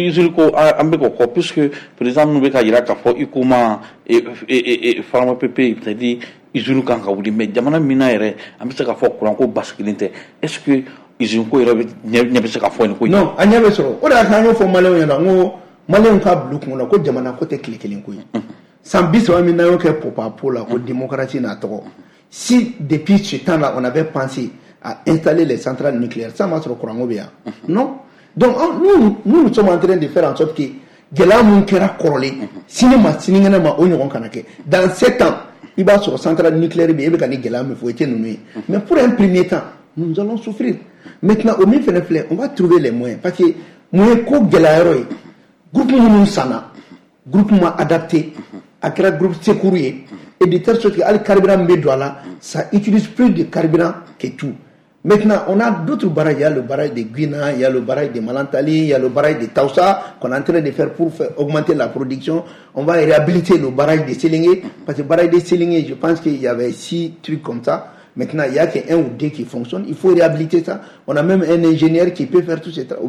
nous, puisque, par exemple, nous, il y a un peu, Ikuma, et, et, et, Pharma P P, c'est-à-dire, Izulu Kankaoudi, mais Diamana Minaire, un peu de courant, basculante. Est-ce que, Izulu, il y a un peu de non, il y a un peu de on a un peu de Malais, malien ka blu kun la ko jamana ko te kile kelen ko yi san bi saba min na yo ke popa pola ko démocratie na to si depuis ce temps là on avait pensé à installer les centrales nucléaires ça m'a sur courant bien non donc nous nous sommes en train de faire en sorte que gela mun kera korole cinéma cinéma ma o ñogon kanake dans sept ans il va sur centrale nucléaire bi ebe kan gela me faut été nous mais pour un premier temps nous allons souffrir maintenant au milieu de on va trouver les moyens parce que moyen ko gela yoro groupe mun sana groupe ma adapté à créer groupe sécurisé et de telle sorte que le carburant médoala ça utilise plus de carburant que tout. Maintenant, on a d'autres barrages. Il y a le barrage de Guina, il y a le barrage de Malantali, il y a le barrage de Taoussa qu'on est en train de faire pour faire augmenter la production. On va réhabiliter le barrage de Sélingué parce que le barrage de Sélingué, je pense qu'il y avait six trucs comme ça. Maintenant, il n'y a qu'un ou deux qui fonctionnent. Il faut réhabiliter ça. On a même un ingénieur qui peut faire tout ce travail.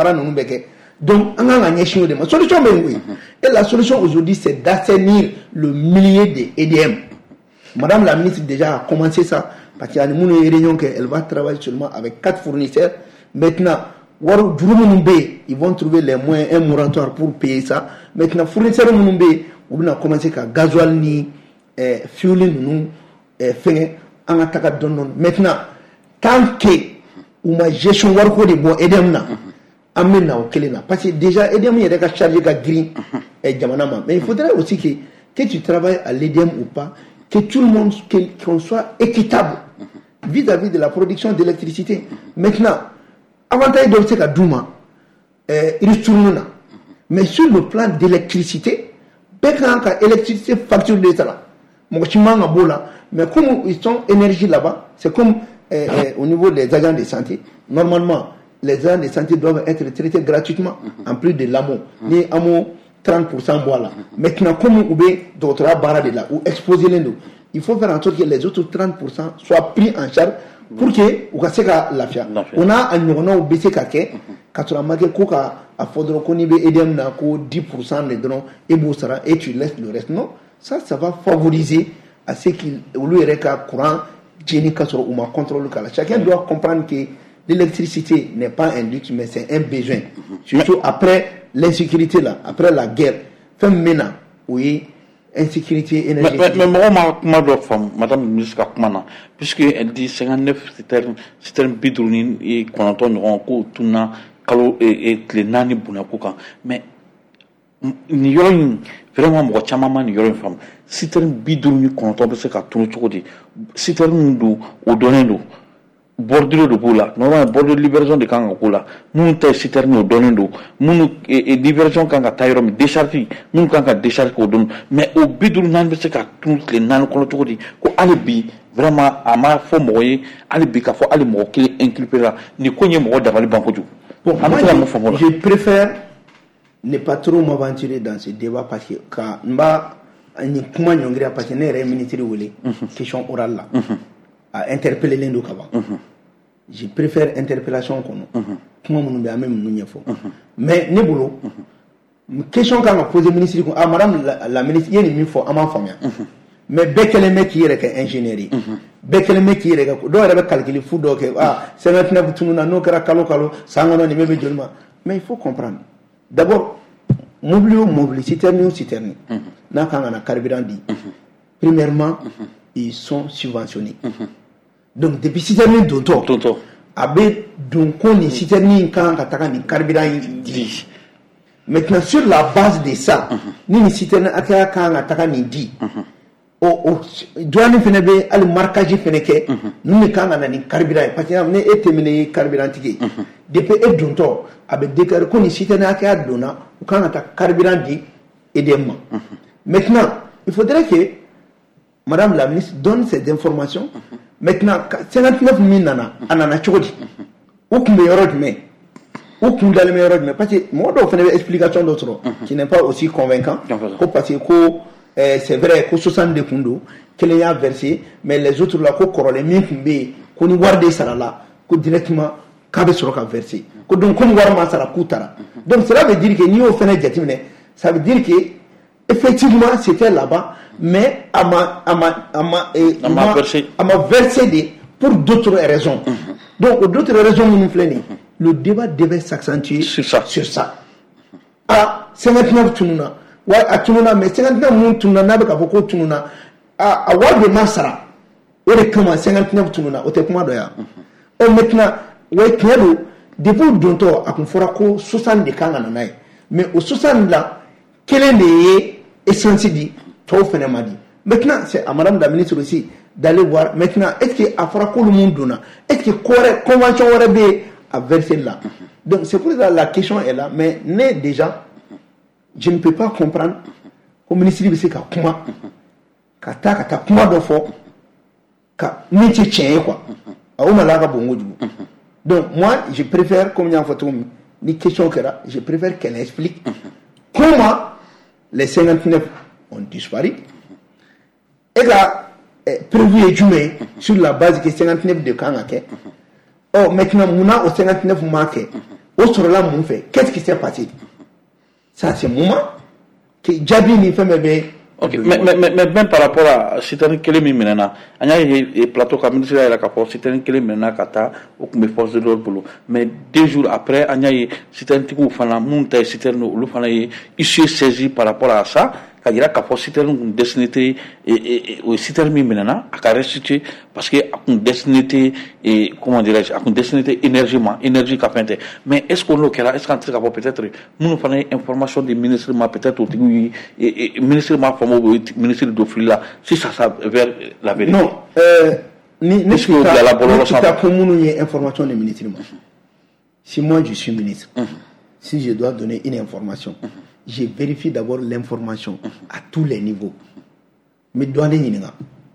Donc, on a gagné chez nous. Solution, oui. Et la solution aujourd'hui, c'est d'assainir le milieu des E D M. Madame la ministre déjà a commencé ça. Parce qu'il y a une réunion qu'elle va travailler seulement avec quatre fournisseurs. Maintenant, ils vont trouver les moyens, un moratoire pour payer ça. Maintenant, fournisseurs, on a commencé à gasoil ni fuel nous fait en attaque de non. Maintenant, tant que on a gestion warko de bon edem na amène na okelena parce que déjà edem il y a chargé ka green et jamanama. Mais il faudrait aussi que que tu travailles à l'E D M ou pas, que tout le monde qu'on soit équitable vis-à-vis de la production d'électricité. Maintenant, avantage de ce que Douma, il retourne. Mais sur le plan d'électricité, quand l'électricité facture de ça, mais comme ils sont énergie là-bas, c'est comme euh, euh, au niveau des agents de santé. Normalement, les agents de santé doivent être traités gratuitement, en plus de l'amont. Ni amont trente pour cent voilà. Maintenant, comme on veut d'autres barres de là, ou exposer l'endo, il faut faire en sorte que les autres trente pour cent soient pris en charge pour que on se la fia. On a un nouveau nom baissé kake, quand on a marqué koka à faudra qu'on y ait edem na ko dix pour cent les dons et boussara et tu laisses le reste. Non, ça, ça va favoriser à ce qu'il lui ait un courant génique sur ou ma contrôle kala. Chacun doit comprendre que l'électricité n'est pas un luxe mais c'est un besoin. Surtout après l'insécurité là, après la guerre. Fait maintenant, oui. Insécurité énergétique. Mais moi, ma ma femme, Madame la ministre Kakumana, puisque elle dit cinquante-neuf citernes, citernes bidounin et qu'on entend en tuna kalo et les nani bunakuka. Mais ni yorin vraiment moi chamama ni yorin femme. Citernes bidounin qu'on entend parce qu'à tout le monde, citernes do au donner do. Bordure de Boula, normalement bordure de libération de Kangakoula, nous t'es citernes au donner d'eau, nous et libération Kanga Tairom décharge, nous Kanga décharge au don, mais au bidou nan c'est qu'à tous les nan qu'on te dit, qu'au alibi vraiment à ma faux moyen, alibi qu'à faut aller moquer inculper là, ni connaît moi d'avoir le banco du. Bon, je préfère ne pas trop m'aventurer dans ce débat parce que quand m'a ni comment nyongria parce que n'est ministre ou les question orale là. À interpeller l'Indo Kaba. Je préfère interpellation qu'on a. Comment on a même nous faut. Mais Nebolo, question quand on a posé ministre, ah madame la, la ministre, il y a une fois à ma famille. Mais Bekele mec qui est ingénierie. Bekele mec qui est doit avoir calculé fou donc ah c'est maintenant que nous n'avons que kalo kalo, ça on a ni même jolma. Mais il faut comprendre. D'abord, mobilio mobili citerne ou citerne. N'a quand on a carburant dit. Premièrement, ils sont subventionnés. Donc depuis citerne d'auto abe donc on est citerne quand kataka ni carburant dit. Maintenant sur la base de ça ni ni citerne akaya quand kataka ni dit o o douane fenebe al marquage feneke ni quand on a ni carburant parce que ne etemene carburant tiki depuis et d'auto abe déclarer qu'on est citerne akaya dona quand kataka carburant dit edema. Maintenant il faudrait que Madame la ministre donne ces informations. Uh-huh. Maintenant, cinquante-neuf mille nana, anana chodi. Où qu'on meilleur mais, où qu'on dans le meilleur mais parce que moi dois faire une explication d'autre qui n'est pas aussi convaincant. Uh-huh. Parce que euh, c'est vrai que soixante-deux kundo qu'il y a versé, mais les autres là qu'on corrole mieux kumbe, qu'on y voit des salala, qu'on directement cabe sur le versé. Que donc qu'on voit ma sala kutara. Donc cela veut dire que ni au fait jatimine, ça veut dire que effectivement c'était là-bas. Mais à ma, à ma, à ma, eh, à ma, à ma versé des, pour d'autres raisons. Mm-hmm. Donc, d'autres raisons, nous nous mm-hmm. Le débat devait s'accentuer sur ça. Sur ça. Ah, cinquante-neuf tununa wa a tununa mais cinquante-neuf mun tununa n'a bɛ ka fɔ ko tununa a a wari de ma sara o de kama cinquante-neuf tununa o tɛ kuma dɔ ya ɔ maintenant wa tiɲɛ don depuis o dontɔ a kun fɔra ko soixante de kan ka na n'a ye mais o soixante la kelen de ye essence di tɔw fɛnɛ ma di maintenant c'est à madame la ministre aussi d'aller voir maintenant est-ce que a fɔra k'olu mun donna est-ce que ko wɛrɛ convention wɛrɛ bɛ yen à verser là donc c'est pour ça la question est là mais ne déjà je ne peux pas comprendre ko ministre bɛ se ka kuma ka taa ka taa kuma dɔ fɔ ka min tɛ tiɲɛ ye quoi a o mala ka bon kojugu donc moi je préfère comme y'a fɔ cogo min ni question kɛra je préfère qu'elle explique comment les cinquante-neuf ont disparu et ka prévu ye jumɛn ye sur la base que cinquante-neuf de kan ka kɛ oh maintenant munna o cinquante-neuf ma kɛ o sɔrɔla mun fɛ qu'est-ce qui s'est passé ça c'est moment que jaabi ni fɛn bɛɛ bɛ. Ok, mais, mais, mais, mais même par rapport à citerne kelen min minɛna an y'a ye plateau ka ministre y'a yɛrɛ k'a fɔ citerne kelen minɛna ka taa o tun bɛ force de l'ordre bolo mais deux jours après an y'a ye citerne tigiw fana minnu ta ye citerne olu fana ye issue saisi par rapport à ça ka jira k'a fɔ citerne kun destiné tɛ o ye citerne min minɛna a ka restituer parce que a kun destiné tɛ comment dirais-je a kun destiné tɛ énergie ma énergie ka fɛn tɛ mais est ce que n'o kɛra est ce que an tɛ se ka fɔ peut-être minnu fana ye information di ministre ma peut-être o tigiw ye ministre ma faamu o ministre dɔ fili la si ça ça vers la vérité. non euh, ni ne suis pas ne suis pas pour minnu ye information de ministre ma si moi je suis ministre si je dois donner une information je vérifie d'abord l'information à tous les niveaux mais douane ɲininka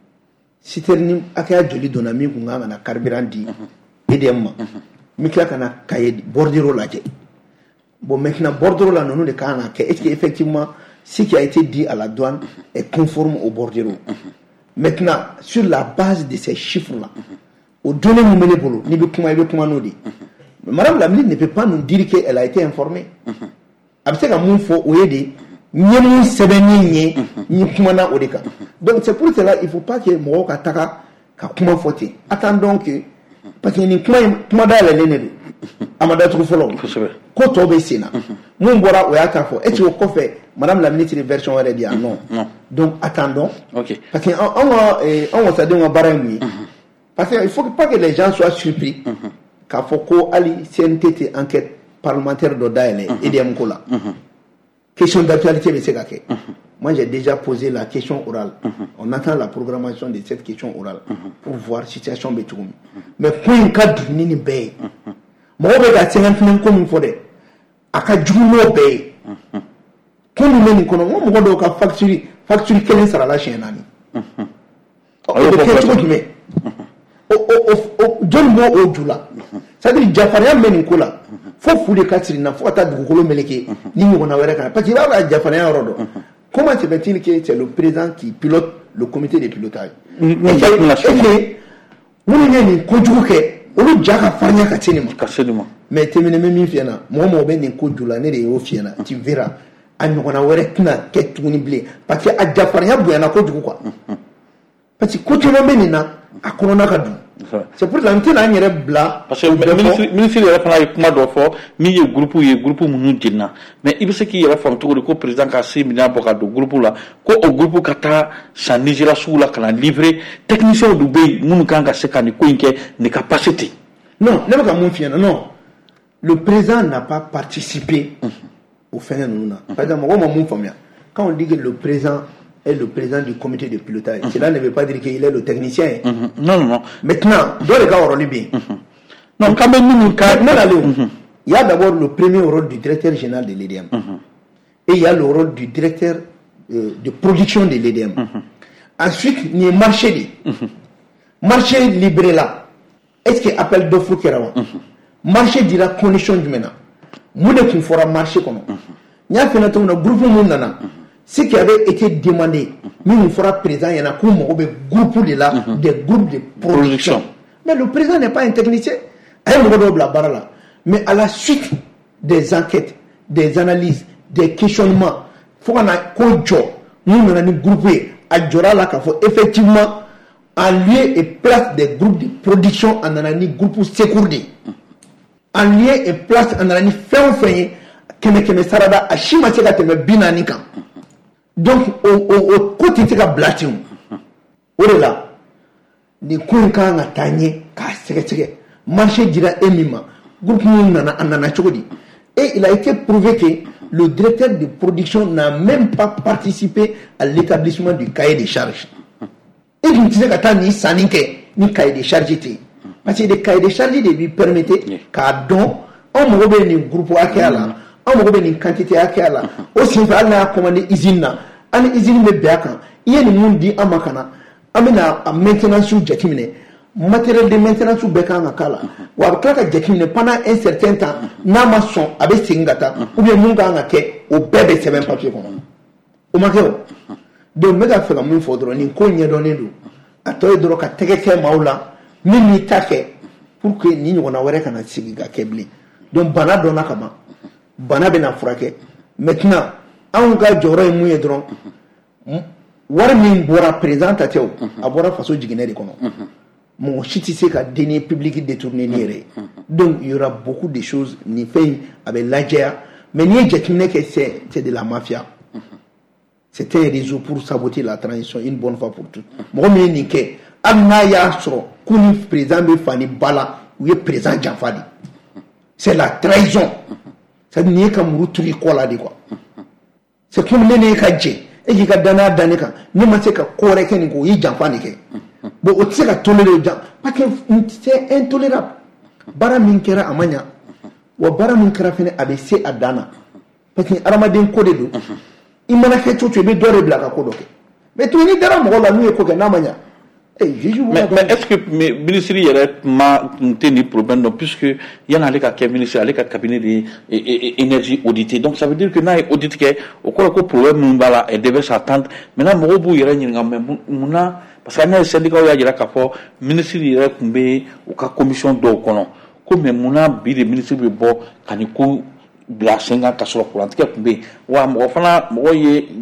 citerne akaya joli donna min kun kan ka na carburant di E D M ma min tila ka na cahier bordero lajɛ bon maintenant bordero la ninnu de kan ka kɛ est-ce que effectivement ce qui a été dit à la douane est conforme au bordero maintenant sur la base de ces chiffres là au données mun bɛ ne bolo n'i bɛ kuma i bɛ kuma n'o de madame la ministre ne peut pas nous dire qu'elle a été informée a bɛ se ka mun fɔ o ye de ɲɛ mun sɛbɛnni ye ni kumana o de kan donc c'est pour cela il faut pas que mɔgɔw ka taga ka kuma fɔ ten attendons que parce que nin kuma kuma dayɛlɛlen de don a ma datugu fɔlɔ ko tɔw bɛ sen na mun bɔra o y'a ta fɔ est-ce que o kɔfɛ madame la ministre version wɛrɛ di yan non donc attendons okay. parce que anw ka anw wasadenw ka baara ye mun ye parce que il faut pas que les gens soient surpris k'a fɔ ko hali C N T tɛ enquête parlementaire dɔ dayɛlɛ E D M ko la question d'actualité bɛ se ka kɛ moi j'ai déjà posé la question orale on attend la programmation de cette question orale pour voir situation bɛ cogo min mais ko in ka dun ni nin bɛɛ ye mɔgɔw bɛ ka cinquante-neuf ko min fɔ dɛ a ka jugu n'o bɛɛ ye ko min bɛ nin kɔnɔ n ko mɔgɔ dɔw ka facture facture kelen sarala siɲɛ naani o bɛ kɛ cogo jumɛn jɔnni b'o o ju la c'est-à-dire jafarinya bɛ nin ko la fo fu de ka siri na fo ka taa dugukolo meleke ni ɲɔgɔnna wɛrɛ kan parce que i b'a dɔn jafarinya yɔrɔ dɔn comment se fait-il que c'est le président qui pilote le comité de pilotage et que minnu ye nin kojugu kɛ olu ja ka farinya ka se nin ma mais tɛmɛnen bɛ min fiyɛ na mɔgɔ mɔgɔ bɛ nin ko ju la ne de y'o fiyɛ na tu verras a ɲɔgɔnna wɛrɛ tɛna kɛ tuguni bilen parce que a jafarinya bonyana kojugu quoi parce que ko caman bɛ nin na a kɔnɔna ka dun c'est pour ça n tɛna n yɛrɛ bila parce que ministre yɛrɛ fana ye kuma dɔ fɔ min ye groupe ye groupe minnu jenina mais i bɛ se k'i yɛrɛ faamu cogo di ko président ka six millions bɔ ka don groupe la ko o groupe ka taa san Nigéria sugu la ka na livrer techniciens dɔ bɛ yen minnu kan ka se ka nin ko in kɛ nin ka passer ten. non ne bɛ ka mun f'i ɲɛna non le président n'a pas participé au fɛngɛ ninnu na par exemple mɔgɔw ma mun faamuya quand on dit que le président est le président du comité de pilotage. Mm-hmm. Cela ne veut pas dire qu'il est le technicien. Mm-hmm. Non, non, non. Maintenant, dans le cas où on est bien. Non, quand même, nous, mm-hmm. il y a d'abord le premier rôle du directeur général de l'E D M. Mm-hmm. Et il y a le rôle du directeur euh, de production de l'E D M. Mm-hmm. Ensuite, il y a le marché. Mm-hmm. Marché libéré là. Est-ce qu'il appelle d'offres qui est là? Marché dit la condition du maintenant. Nous ne fera marché comme ça. Il y a fait un groupe de ce qui avait été demandé, mais il fera présent, il y en a comme groupe de là, mm-hmm. des groupes de production. production. Mais le président n'est pas un technicien. Mais à la suite des enquêtes, des analyses, des questionnements, il faut qu'on ait nous avons groupé à Djora effectivement en lieu et place des groupes de production en un groupe sécurisé. En lieu et place en un fait kɛmɛ kɛmɛ sarada a si ma se ka tɛmɛ bi naani kan donc o o o ko tɛ se ka bila ten o de la nin ko in kan ka taa ɲɛ k'a sɛgɛsɛgɛ marché dira e min ma groupe min nana a nana cogo di et il a été prouvé que le directeur de production n'a même pas participé à l'établissement du cahier des charges et tun tɛ se ka taa nin sanni kɛ ni cahier des charges tɛ parce que le cahier des charges de lui permettait k'a dɔn anw mago bɛ nin groupe hakɛya la anw mago bɛ nin quantité hakɛya la o senfɛ hali n'a y'a commandé usine na ani usine bɛ bɛn a kan i ye nin mun di an ma ka na an bɛna a maintenance jateminɛ matériel de maintenance bɛɛ kan ka k'a la wa a bɛ tila ka jateminɛ pendant un certain temps n'a ma sɔn a bɛ segin ka taa ou bien mun kan ka kɛ o bɛɛ bɛ sɛbɛn papier kɔnɔ o ma kɛ o donc n bɛ ka fɛ ka min fɔ dɔrɔn nin ko ɲɛdɔnnen don a tɔ ye dɔrɔn ka tɛgɛ kɛ maaw la min m'i ta kɛ pour que nin ɲɔgɔnna wɛrɛ kana sigi ka kɛ bilen donc bana dɔnna ka ban bana bɛna furakɛ maintenant anw ka jɔyɔrɔ ye mun ye dɔrɔn wari min bɔra président ta tɛ o a bɔra faso jiginɛ de kɔnɔ mɔgɔ si tɛ se ka deniers publics détourner ni yɛrɛ ye donc il y aura beaucoup de choses nin fɛn in a bɛ lajɛya mais n'i ye jateminɛ kɛ c'est c'est de la mafia c'était un réseau pour saboter la transition une bonne fois pour toutes mɔgɔ min ye nin kɛ hali n'a y'a sɔrɔ k'u ni président bɛ fani ba la u ye président janfa de c'est la trahison c'est à dire nin ye ka muru turu i kɔ la de quoi c'est comme ne ne ka jɛ e k'i ka danaya da ne kan ne ma se ka ko wɛrɛ kɛ nin ko o y'i janfa de kɛ bon o tɛ se ka tolérer o jan parce que c'est intolérable baara min kɛra a ma ɲa wa baara min kɛra fɛnɛ a bɛ se a dan na parce que adamaden ko de don i mana kɛ cogo o cogo i bɛ dɔ de bila ka ko dɔ kɛ mais tuguni n'i dara mɔgɔ la n'u ye ko kɛ n'a ma ɲa mais, mais est-ce que le ministre yɛrɛ ma tɛ ni problème dɔn puisque yanni ale ka kɛ ministre ale ka cabinet de énergie audité donc ça veut dire que n'a ye audit kɛ o kɔrɔ ko problème min b'a la elle devait s'attendre maintenant mɔgɔw b'u yɛrɛ ɲininka mais mun na parce que n'a ye syndicat y'a jira k'a fɔ ministre yɛrɛ tun bɛ u ka commission dɔw kɔnɔ ko mais mun na bi de ministre bɛ bɔ ka nin ko bila sen kan ka sɔrɔ kurantigɛ tun bɛ yen wa mɔgɔ fana mɔgɔ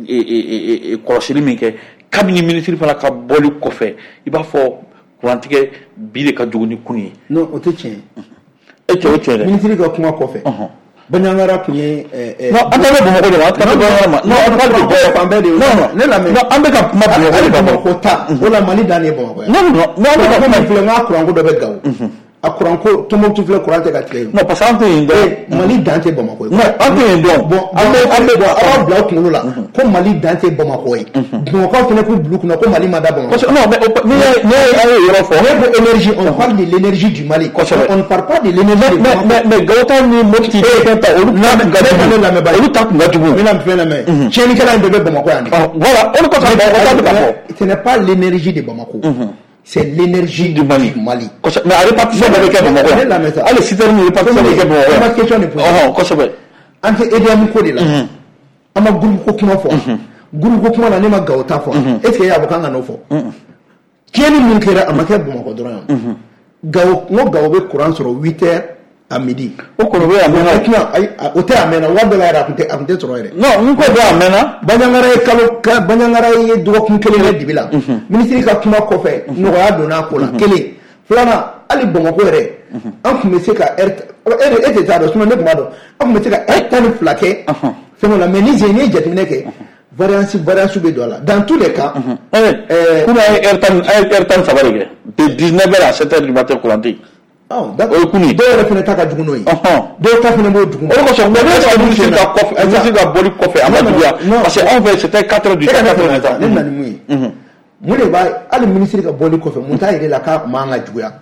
ye kɔlɔsili min kɛ kabini ministre fana ka bɔli kɔfɛ i b'a fɔ kurantigɛ bi de ka jugu ni kun ye. non o tɛ tiɲɛ. e cɛ o tiɲɛ dɛ. ministre ka kuma kɔfɛ. Baɲangara tun ye. non an tɛ Bamakɔ de ma an tɛ Bamakɔ ma. non an tɛ Bamakɔ fan bɛɛ de ye. non non ne lamɛn. non an bɛ ka kuma Bamakɔ de ma. Bamakɔ ta o la Mali dan de ye Bamakɔ ye. non non non an bɛ ka kuma filɛ n k'a kuranko dɔ bɛ Gawo. a kuranko Tombouctou filɛ kuran tɛ ka tigɛ yen. non parce que an tɛ yen dɔn. Mali dan tɛ Bamakɔ ye. non an tɛ yen dɔn. bon an bɛ an bɛ a b'a bila o kunkolo la ko Mali dan tɛ Bamakɔ ye. Bamakɔ fana k'u bila u kunna ko Mali ma da Bamakɔ. non mais ne ye ne ye an ye yɔrɔ fɔ. ne ko énergie on parle de l'énergie du Mali. kosɛbɛ on ne parle pas de l'énergie de Bamakɔ. mais mais Gawota ni Mopti fɛn ta olu ta kun ka jugu. olu ta kun ka jugu. n bɛna fɛn lamɛn. tiɲɛnikɛla in bɛɛ bɛ Bamakɔ yan de. voilà o de kosɔn Bamakɔ ta bɛ ka fɔ. ce n'est pas l'énergie de Bamakɔ. c'est l'énergie du Mali. Mali. Mais à répartition de l'équipe de Bamakɔ. Allez, si tu as une répartition de l'équipe de Bamakɔ. Ma question est posée. Oh, kosɛbɛ. An tɛ aider an ko de la. An ma groupe ko kuma fɔ. Groupe ko kuma la ne ma Gawota fɔ. Est-ce que y'a fɔ k'an ka n'o fɔ. Tiɲɛni min kɛra a ma kɛ Bamakɔ dɔrɔn yan. Gawo n ko Gawo bɛ courant sɔrɔ huit heures à midi. O kɔrɔ bɛ a mɛnna. O tɛ a mɛnna wari dɔ la yɛrɛ a tun tɛ a tun tɛ sɔrɔ yɛrɛ. non n ko bɛ a mɛnna. Baɲangara ye kalo Baɲangara ye dɔgɔkun kelen kɛ dibi la. Ministre ka kuma kɔfɛ nɔgɔya donna a ko la kelen filanan hali Bamakɔ yɛrɛ an tun bɛ se ka heure e tɛ taa dɔn sinon ne tun b'a dɔn an tun bɛ se ka heure tan ni fila kɛ fɛn la mais ni je ni ye jateminɛ kɛ variance variance bɛ don a la dans tous les cas. ɛɛ kun ye heure tan heure tan saba de kɛ de dix-neuf heures à sept heures du matin courant tɛ yen. o ye kun ye dɔw yɛrɛ fana ta ka jugu n'o ye. dɔw ta fana b'o jugu. o de kosɔn mais ne ka ministre ka kɔfɛ ministre ka bɔli kɔfɛ a ma juguya parce que anw fɛ c'était quatre heures du matin. ne nana ni mun ye. mun de b'a hali ministre ka bɔli kɔfɛ mun t'a yɛrɛ la k'a man ka juguya.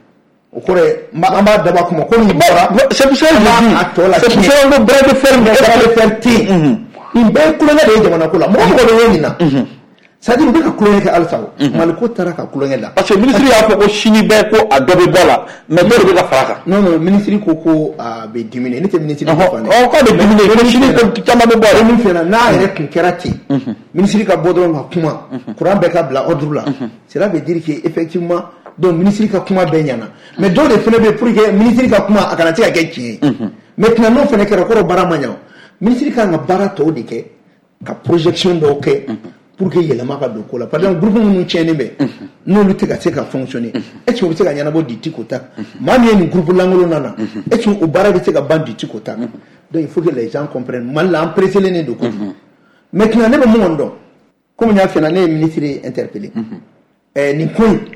o kɔrɔ ye an b'a dabɔ a kuma ko nin bɔra. c'est pour ça que je dis c'est pour ça que bras de fer bras de fer tɛ yen. nin bɛɛ ye kulonkɛ de ye jamana ko la mɔgɔ mɔgɔ bɛ ye nin na. c'est-à-dire u bɛ ka kulonkɛ kɛ halisa o. Mali ko taara ka kulonkɛ la. parce que ministre y'a fɔ ko sini bɛɛ ko a dɔ bɛ bɔ a la mais dɔ de bɛ ka fara a kan. non non ministre ko ko a bɛ diminuer ne tɛ ministre ko fan dɛ. ɔ k'a bɛ diminuer mais sini ko caman bɛ bɔ a la. min filɛ n'a yɛrɛ tun kɛra ten. ministre ka bɔ dɔrɔn ka kuma. courant bɛɛ ka bila ordre la. cela veut dire que effectivement donc ministre ka kuma bɛɛ ɲɛna mais dɔw de fana bɛ pour que ministre ka kuma a kana se ka kɛ tiɲɛ ye. maintenant n'o fana kɛra kɔrɔ baara ma ɲɛ o. ministre kan ka baara tɔw de kɛ ka projection dɔw kɛ. pour que yɛlɛma ka don ko la par exemple groupe minnu tiɲɛnen bɛ n'olu tɛ ka se ka fonctionner est ce que o bɛ se ka ɲɛnabɔ du tic au tac maa min ye nin groupe lankolon nana est ce que o baara bɛ se ka ban du tic au tac donc il faut que les gens comprennent Mali la an presselen de kojugu maintenant ne bɛ mun kɔni dɔn comme n y'a f'i ɲɛna ne ye ministre interpellé ɛɛ nin ko in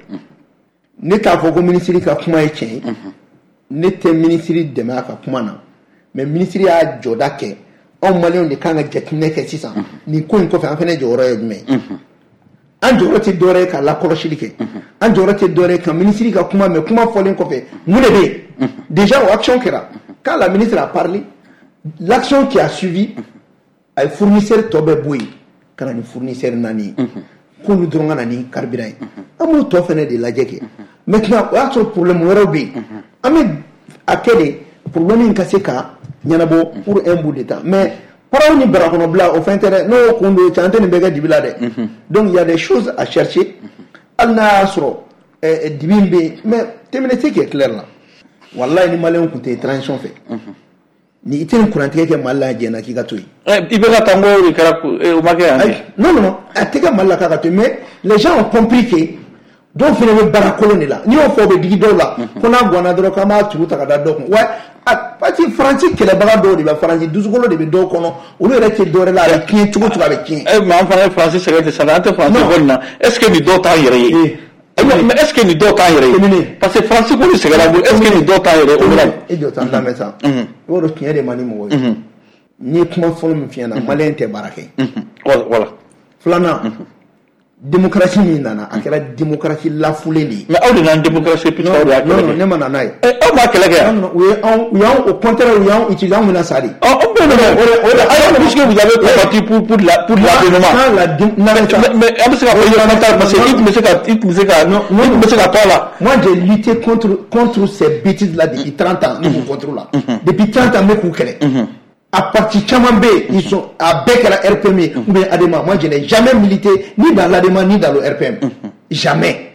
ne t'a fɔ ko ministre ka kuma ye tiɲɛ ye ne tɛ ministre dɛmɛ a ka kuma na mais ministre y'a jɔda kɛ anw maliyɛnw de kan ka jateminɛ kɛ sisan nin ko in kɔfɛ an fana jɔyɔrɔ ye jumɛn ye an jɔyɔrɔ tɛ dɔwɛrɛ ye ka lakɔlɔsili kɛ an jɔyɔrɔ tɛ dɔwɛrɛ ye ka ministre ka kuma mais kuma fɔlen kɔfɛ mun de bɛ yen déjà o action kɛra quand la ministre a parlé l'action qui a suivi a ye fournisseur tɔ bɛɛ bɔ yen ka na ni fournisseur naani ye k'olu dɔrɔn ka na ni carburant ye an b'o tɔ fana de lajɛ kɛ maintenant o y'a sɔrɔ problème wɛrɛw bɛ yen an bɛ a kɛ de problème in ka se ka ɲɛnabɔ pour un bout de temps mais paraw ni barakɔnɔbila o fɛn tɛ dɛ n'o kun do cɛ an tɛ nin bɛɛ kɛ dibi la dɛ donc il y a des choses à chercher hali n'a y'a sɔrɔ dibi in bɛ yen mais terminé qui est clair la walayi ni maliyɛnw tun tɛ transition fɛ ni i tɛ nin kurantigɛ kɛ Mali la jɛnna k'i ka to yen. i bɛ ka taa n ko o kɛra o ma kɛ yan. non non non a tɛ kɛ Mali la k'a ka to yen mais les gens ont compris que dɔw fana bɛ baara kolon de la n'i y'o fɔ o bɛ digi dɔw la ko n'a ganna dɔrɔn k'an b'a tugu ta ka da dɔ kun wa parce que faransi kɛlɛbaga dɔw de bɛ faransi dusukolo de bɛ dɔw kɔnɔ olu yɛrɛ tɛ dɔwɛrɛ la a bɛ tiɲɛ cogo cogo a bɛ tiɲɛ. ɛ mais an fana ye faransi sɛgɛn tɛ sara an tɛ faransi bɔ nin na est ce que nin dɔw t'an yɛrɛ ye. mais est ce que nin dɔw t'an yɛrɛ ye parce que faransi ko ni sɛgɛnna bolo est ce que nin dɔw t'an yɛrɛ ye o la. e jɔ tan lamɛn sa i b'a dɔn tiɲɛ de man di mɔgɔ ye n ye kuma fɔlɔ min f'i ɲɛna maliyɛn tɛ baara kɛ. voilà. filanan démocratie min nana a kɛra démocratie lafulen de ye. mais aw de nana démocratie puis aw de y'a kɛlɛ kɛ. non ne ma na n'a ye. ɛ aw m'a kɛlɛ kɛ. non non u ye anw u y'anw au contraire u y'anw utiliser anw bɛna sa de. ɔ o bɛ na o de o de ayi puisque vous avez combattu pour pour la pour l'avènement. sans la mais mais an bɛ se ka fɔ yɔrɔ ta parce que i tun bɛ se ka i tun bɛ se ka i tun bɛ se ka to la. moi j'ai lutté contre contre ces bêtises là depuis trente ans ne vous contre la. depuis trente ans n bɛ k'u kɛlɛ. à partir caman bɛ yen ils sont à bɛɛ kɛra R P M ye ou bien A D M A moi je n'ai jamais milité ni dans l'A D M A ni dans le R P M jamais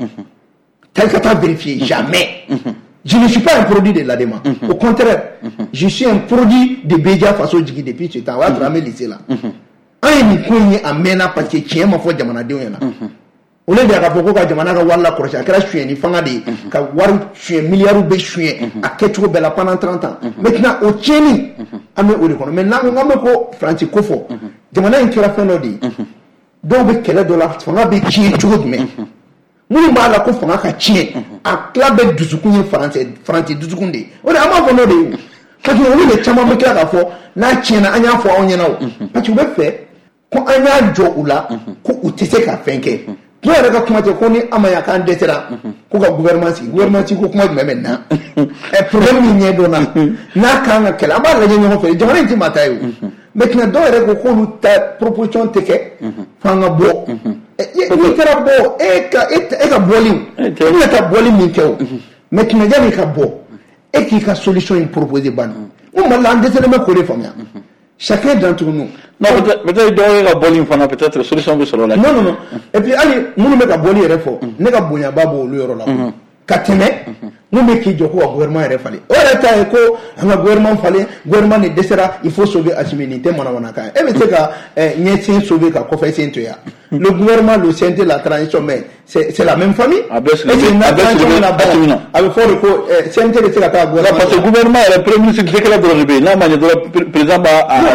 tel que tu as vérifié jamais je ne suis pas un produit de l'A D M A au contraire je suis un produit de Bédia Faso Jigi depuis ce temps o y'a sɔrɔ an bɛ lycée la an ye nin ko in ye a mɛnna parce que tiɲɛ ma fɔ jamanadenw ɲɛna o le de y'a ka fɔ ko ka jamana ka wari lakɔlɔsi a kɛra suyɛnni fanga de ye ka wari suyɛn miliyariw bɛ suyɛn a kɛcogo bɛɛ la pendant trente ans maintenant o tiɲɛni an bɛ o de kɔnɔ mais n'an ko k'an bɛ ko faransi ko fɔ jamana in kɛra fɛn dɔ de ye dɔw bɛ kɛlɛ dɔ la fanga bɛ tiɲɛ cogo jumɛn minnu b'a la ko fanga ka tiɲɛ a tila bɛ dusukun ye faransi faransi dusukun de ye o de an b'a fɔ n'o de ye o parce que olu de caman bɛ tila k'a fɔ n'a tiɲɛna an y'a fɔ aw ɲɛna o parce que u bɛ fɛ ko an y'a jɔ u la ko u tɛ se ka fɛn kɛ. dɔw yɛrɛ ka kuma tɛ ko ni an ma ya k'an dɛsɛra ko ka gouvernement sigi gouvernement sigi ko kuma jumɛn bɛ na ɛ problème min ɲɛ dɔnna n'a kan ka kɛlɛ an b'a lajɛ ɲɔgɔn fɛ jamana in tɛ maa ta ye o maintenant dɔw yɛrɛ ko k'olu ta proposition tɛ kɛ f'an ka bɔ n'i kɛra bɔ e ka e ka bɔli e bɛna taa bɔli min kɛ o maintenant yanni ka bɔ e k'i ka solution in proposer ban o Mali la an dɛsɛlen bɛ k'o de faamuya chacun d'entre nous. non peut-être dɔw ye ka bɔli in fana peut-être solution bɛ sɔrɔ la. non non non et puis hali minnu bɛ ka bɔli yɛrɛ fɔ ne ka bonyaba b'o olu yɔrɔ la ka tɛmɛ mun bɛ k'i jɔ ko ka gouvernement yɛrɛ falen o yɛrɛ ta ye ko an ka gouvernement falen gouvernement de dɛsɛra il faut sauver Assimi nin tɛ manamanakan ye e bɛ se ka ɲɛsen sauver ka kɔfɛ sen to yan le gouvernement le C N T la transition mais c'est c'est la même famille. a bɛ sigi a bɛ sigi Assimi a bɛ fɔ de ko C N T bɛ se ka taa gouvernement. parce que gouvernement yɛrɛ premier ministre décret dɔrɔn de bɛ yen n'a ma ɲɛ dɔrɔn président b'a a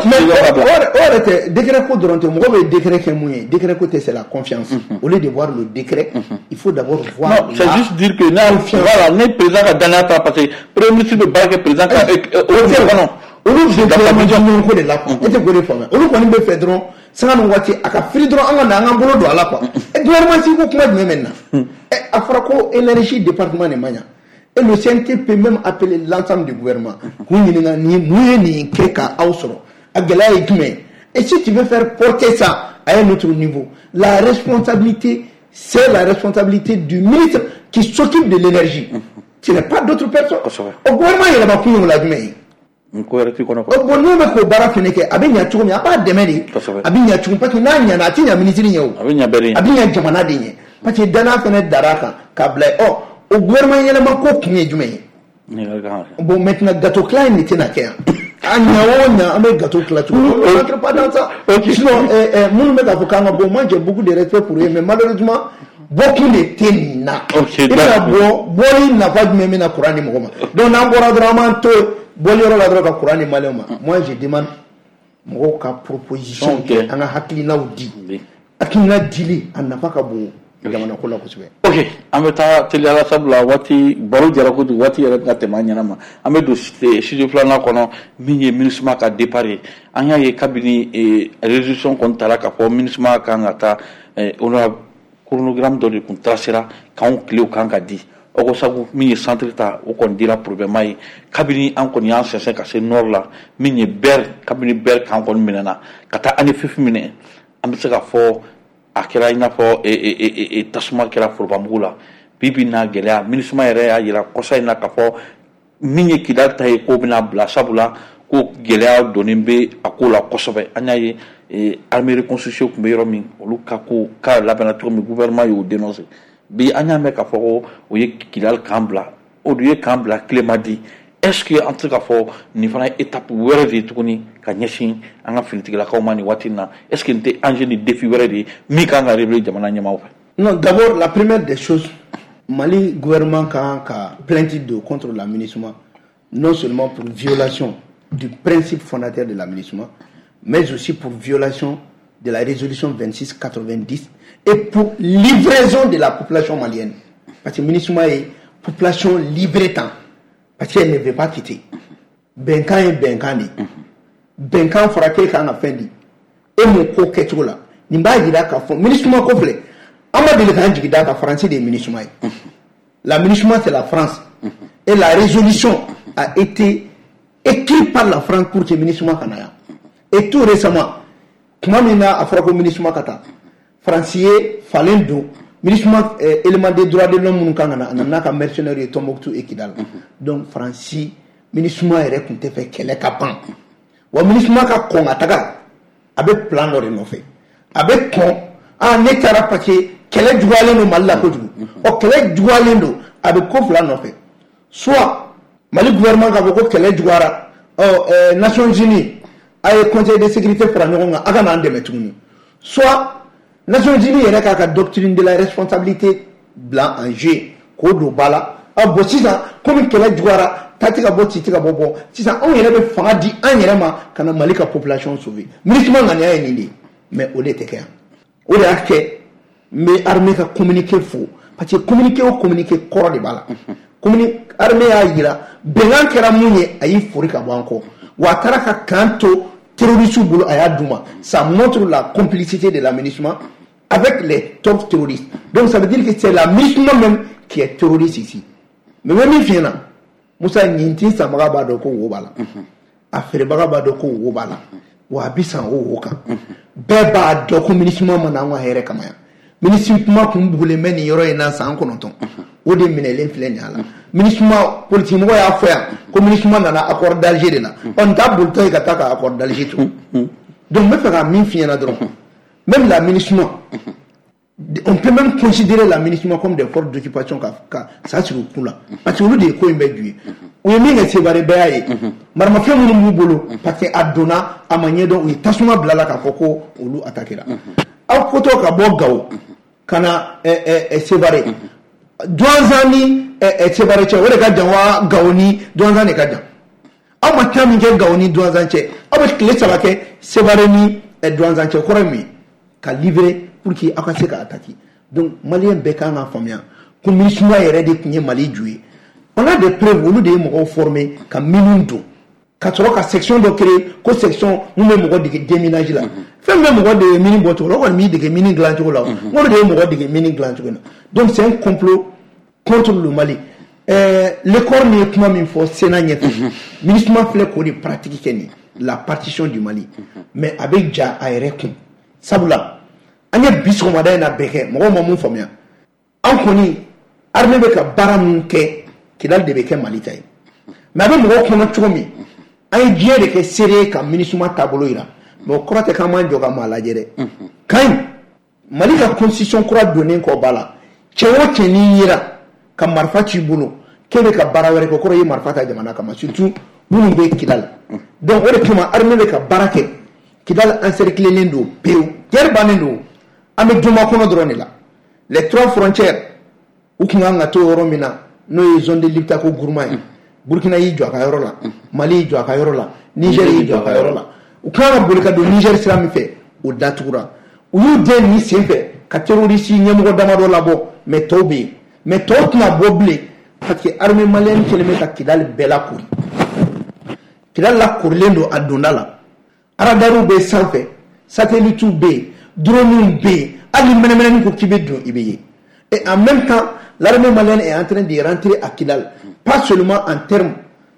o yɛrɛ tɛ décret ko dɔrɔn tɛ mɔgɔ bɛ décret kɛ mun ye décret ko tɛ c'est la confiance au lieu de voir le décret il faut d'abord voir. non c'est juste dire que n'a voilà ne président ka danaya ta parce que premier ministre bɛ baara kɛ président ka o tɛ kɔnɔ olu bɛ ɲɔgɔn ko de la quoi e tɛ k'o de faamuya olu kɔni bɛ fɛ dɔrɔn sanga ni waati a ka firi dɔrɔn an ka na an ka bolo don a la quoi e gouvernement sigi ko kuma jumɛn bɛ na ɛ a fɔra ko énergie département de man ɲa et le C N T peut même appeler l'ensemble du gouvernement k'u ɲininka ni mun ye nin kɛ ka aw sɔrɔ a gɛlɛya ye jumɛn et si tu veux faire porter ça à un autre niveau la responsabilité c'est la responsabilité du ministre qui s'occupe de l'énergie ce n'est pas d'autres personnes au gouvernement yɛlɛma kun ye o la jumɛn ye. ko yɛrɛ t'i kɔnɔ quoi. bon n'o bɛ k'o baara fɛnɛ kɛ a bɛ ɲɛ cogo min a b'a dɛmɛ de a bɛ ɲɛ cogo parce que n'a ɲɛna a tɛ ɲɛ ministre ɲɛ o a bɛ ɲɛ bɛɛ de ɲɛ a bɛ ɲɛ jamana de ɲɛ parce que danaya fɛnɛ dar'a kan k'a bila ɔ o gouvernement yɛlɛma ko kun ye jumɛn ye bon maintenant gâteau tila in de tɛna kɛ yan Anya, on a gâteau clatou. On rentre pas dans ça. Sinon, mon mec avocat, bon, moi j'ai beaucoup de respect pour eux, mais malheureusement, beaucoup de ténina. Et là, bon, bon, n'a pas de même na Coran ni Mohoma. Donc, on a un drama, bon, il y aura la drogue à Coran ni Malema. Moi, je demande, moi, qu'à proposition, on a Hakilina ou dit. Hakilina dit, on n'a pas qu'à bon. Ok, an bɛ taa teliyala sabula waati baro jara kojugu waati yɛrɛ ka tɛmɛ an ɲɛna an bɛ don studio filanan kɔnɔ min ye MINUSMA ka départ ye an y'a ye kabini résolution kɔni tara k'a fɔ MINUSMA kan ka taa on a chronogramme dɔ de kun tracera k'anw tilew kan ka di o ko sabu min ye centre ta o kɔni dira problème ye kabini an kɔni y'an sɛnsɛn ka se nord la min ye ber kabini ber k'an kɔni minɛna ka taa an ye fifi minɛ an bɛ se ka fɔ a kɛra i n'a fɔ tasuma kɛra forobamugu la bi bi n'a gɛlɛya MINUSMA yɛrɛ y'a jira kɔsa in na k'a fɔ min ye Kidali ta ye k'o bɛna bila sabula ko gɛlɛya donnen bɛ a ko la kosɛbɛ an y'a ye armée reconstruction tun bɛ yɔrɔ min olu ka ko k'a labɛnna cogo min gouvernement y'o dénoncé bi an y'a mɛn k'a fɔ ko o ye Kidali kan bila o de ye kan bila Kilemadi est-ce que an tɛ se k'a fɔ nin fana ye étape wɛrɛ de ye tuguni ka ɲɛsin an ka finitigilakaw ma nin waati in na est-ce que nin tɛ enjeu ni défi wɛrɛ de ye min kan ka révéler jamana ɲɛmaaw fɛ. Non, d'abord la première des choses, Mali gouvernement kan ka plainte de contre la MINUSMA non seulement pour violation du principe fondateur de la MINUSMA mais aussi pour violation de la résolution vingt-six quatre-vingt-dix et pour livraison de la population malienne parce que MINUSMA est population libérétant parce qu'elle ne veut pas quitter. Benkan est Benkan. Benkan fera quelqu'un a fait dit. Et mon coquet là. Nimba dira qu'à fond. MINUSMA complet. Amba de l'écran du Gida, français des MINUSMA. La MINUSMA c'est la France. Et la résolution a été écrite par la France pour que MINUSMA kanaya. Et tout récemment, comment mina a fait que MINUSMA kata. Français, Falendo. MINUSMA élément des droits de l'homme kanana nana ka mercenaire et Tombouctou et Kidal. Donc Francis MINUSMA est compté fait qu'elle est capable. Wa MINUSMA ka kon ataka avec plan de no fait. Avec kon en état paquet qu'elle est doualé no mal la ko du. O qu'elle est doualé no avec ko plan no fait. Soit Mali gouvernement ka ko qu'elle est douara oh Nations Unies ay conseil de sécurité fra no nga aga na ndeme tunu. Soit Nations Unies est la doctrine de la responsabilité blanc en G, Kodo Bala, a Bossisa, comme qu'elle a douara, Tatika Boti, Tika Bobo, si ça on y avait fait dit un yéma, quand la Malika population sauvée. MINUSMA n'a rien idée, mais au lait est au lait est mais armée a communiqué faux, parce que communiquer ou communiquer corps de bala. Communiquer armée a ira, Belan Keramouni a eu Forika Banco, Ouataraka Kanto, terroriste boulot à Yadouma, ça montre la complicité de la MINUSMA avec les top terroristes. Donc ça veut dire que c'est la MINUSMA même qui est terroriste ici. Mais même il vient là, Moussa Ninti Samara Doko Wobala, Affaire Bagaba Doko Wobala, Wabisan Woka, Beba Doko MINUSMA Manawa Here Kamaya. MINUSMA Kumboule Meni Yoro et Nasa Ankonoton, ou des Minelin Flenyala. MINUSMA politique à faire, comme MINUSMA dans l'accord d'Alger là. On tape le temps et attaque à l'accord d'Alger tout. Donc, me faire un mille à drôle. Même la MINUSMA, on peut même considérer la MINUSMA comme des forces d'occupation, ça c'est le coup là. Parce que nous, des coups, ils mettent du. On est mis à se barrer, Marma fait mon boulot, parce que Adona, à manière dont il tasuma blala kafoko, ou l'ou attaquer là. A koto ka bo gawo, kana se barrer. Douanzani et se barrer, ou les gars d'enwa gaoni, douanzani kadja. A ma kami ke gaoni douanzanche, avec les sabake, se barrer ni et douanzanche, koremi, ka livrer pour qu'il a cassé ka attaquer. Donc, Malien Bekan en famille, comme MINUSMA est rédé qui est Mali joué. On a des preuves où nous devons former comme Minundo. Quand on a une section de créer, une section, nous même on dit déménager là. Fait même on dit mini boto, on dit des mini glands là. On dit on dit des mini glands. Donc c'est un complot contre le Mali. Le corps n'est pas même fort, c'est n'a rien fait. MINUSMA fait qu'on est pratique la partition du Mali, mais avec déjà aéré comme Saboula. On est bis comme madame na beke, moi moi mon famille. On connaît armée avec la baramunke qui dal de beke Mali taille. Mais avec moi on a trouvé. Aïe bien de que serré comme MINUSMA tableau là. Mais on croit que quand même joga malajere. Quand Mali la constitution croit donner ko bala. Chewo chenira comme marfa chibuno. Kebe ka barawere ko croit marfa ta jamana kama surtout minnu bɛ Kidal donc o de kama armée bɛ ka baara kɛ Kidal encerclé don pewu guerre bannen don an bɛ juma kɔnɔ dɔrɔn de la les trois frontières u tun kan ka to yɔrɔ min na n'o ye zone de libre ko gourma ye Burkina y'i jɔ a ka yɔrɔ la Mali y'i jɔ a ka yɔrɔ la Niger y'i jɔ a ka yɔrɔ la u kan ka boli ka don Niger sira min fɛ o datugura u y'u den ni sen fɛ ka terroriste ɲɛmɔgɔ damadɔ labɔ mais tɔw bɛ yen mais tɔw tɛna bɔ bilen parce que armée malienne kɛlen bɛ ka Kidal bɛɛ lakori Kidal lakorilen don a donda la radariw bɛ sanfɛ satellitew bɛ yen drones bɛ yen hali mɛnɛmɛnɛni ko k'i bɛ don i bɛ ye et en même temps l'armée malienne est en train de rentrer à Kidal pas seulement en termes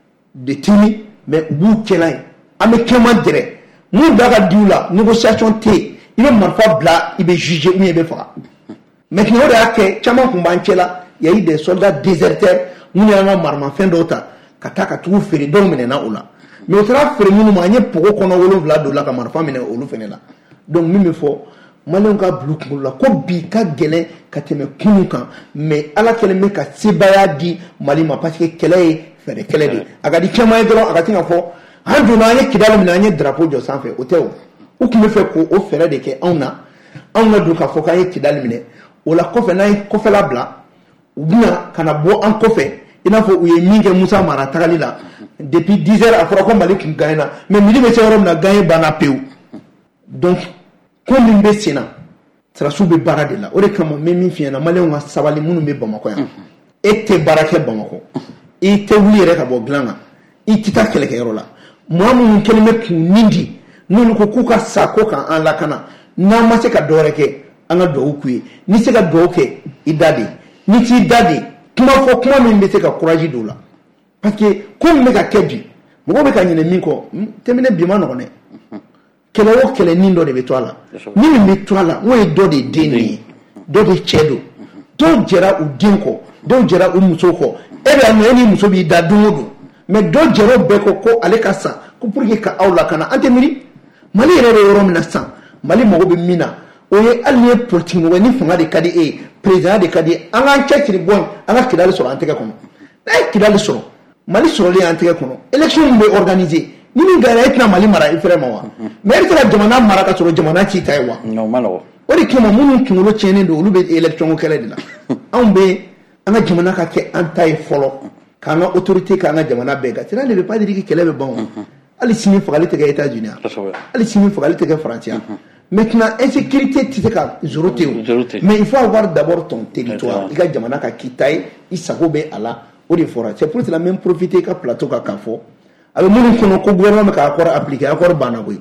de tenue mais u b'u kɛla ye an bɛ kɛman dɛrɛ mun da ka diw la négociation tɛ yen i bɛ marifa bila i bɛ juger ou bien i bɛ faga maintenant o de y'a kɛ caman tun b'an cɛ la il y a eu des soldats déserteurs minnu y'an ka maramafɛn dɔw ta ka taa ka tugu feere dɔw minɛna o la mais o taara feere minnu ma an ye pogo kɔnɔ wolonwula don la ka marifa minɛ olu fɛnɛ la donc min bɛ fɔ maliyɛnw ka bila u kunkolo la ko bi ka gɛlɛn ka tɛmɛ kunun kan mais ala kɛlen bɛ ka sebaya di Mali ma parce que kɛlɛ ye fɛɛrɛ kɛlɛ de a ka di caman ye dɔrɔn a ka ti ka fɔ an donna an ye Kidal minɛ an ye drapeau jɔ sanfɛ o tɛ o u tun bɛ fɛ k'o fɛɛrɛ de kɛ anw na anw ka don k'a fɔ k'an ye Kidal minɛ o la kɔfɛ n'an ye kɔfɛla bila u bɛna ka na bɔ an kɔfɛ i n'a fɔ u ye min kɛ Musa Mara tagali la depuis dix heures a fɔra ko Mali tun gagné na mais midi bɛ se yɔrɔ min na gagné banna pewu donc ko min bɛ sen na sirasiw bɛ baara de la o de kama n bɛ min f'i ɲɛna maliyɛnw ka sabali minnu bɛ Bamakɔ yan e tɛ baara kɛ Bamakɔ i tɛ wuli yɛrɛ ka bɔ dilan kan i tɛ taa kɛlɛkɛyɔrɔ la maa minnu kɛlen bɛ k'u nin di n'olu ko k'u ka sa ko k'an lakana n'an ma se ka dɔwɛrɛ kɛ an ka dugawu k'u ye ni se ka dugawu kɛ i da de ni t'i da de kuma fɔ kuma min bɛ se ka courage don la parce que ko min bɛ ka kɛ bi mɔgɔw bɛ ka ɲinɛ min kɔ tɛmɛnɛ bi ma nɔgɔn dɛ kɛlɛ o kɛlɛ nin dɔ de bɛ to a la ni min bɛ to a la n'o ye dɔ de den de ye dɔ de cɛ don dɔw jɛra u den kɔ dɔw jɛra u muso kɔ e bɛ yan nɔ e ni muso b'i da don o don mais dɔw jɛra o bɛɛ kɔ ko ale ka sa ko pour que ka aw lakana an tɛ miiri Mali yɛrɛ bɛ yɔrɔ min na sisan Mali mago bɛ min na o ye hali ni ye politique mɔgɔ ni fanga de ka di e ye président de ka di ye an k'an cɛ siri bɔ an ka Kidal sɔrɔ an tɛgɛ kɔnɔ n'a ye Kidal sɔrɔ Mali sɔrɔlen an tɛgɛ kɔnɔ élection min bɛ organiser ni min gagné e tɛna Mali mara i fɛrɛ ma wa mais e tɛ ka jamana mara ka sɔrɔ jamana ci ta ye wa non ma nɔgɔ o de kama minnu kunkolo tiɲɛnen don olu bɛ élection ko kɛlɛ de la anw bɛ an ka jamana ka kɛ an ta ye fɔlɔ k'an ka autorité k'an ka jamana bɛɛ kan cela ne veut pas dire que kɛlɛ bɛ ban hali sini fagali tɛ kɛ États-Unis hali sini fagali tɛ kɛ France maintenant insécurité tɛ se ka zéro tɛ o mais il faut avoir d'abord ton territoire i ka jamana ka k'i ta ye i sago bɛ a la o de fɔra c'est pour cela même profiter ka plateau ka k'a fɔ a bɛ minnu kɔnɔ ko gouvernement bɛ ka accord appliquer accord banna koyi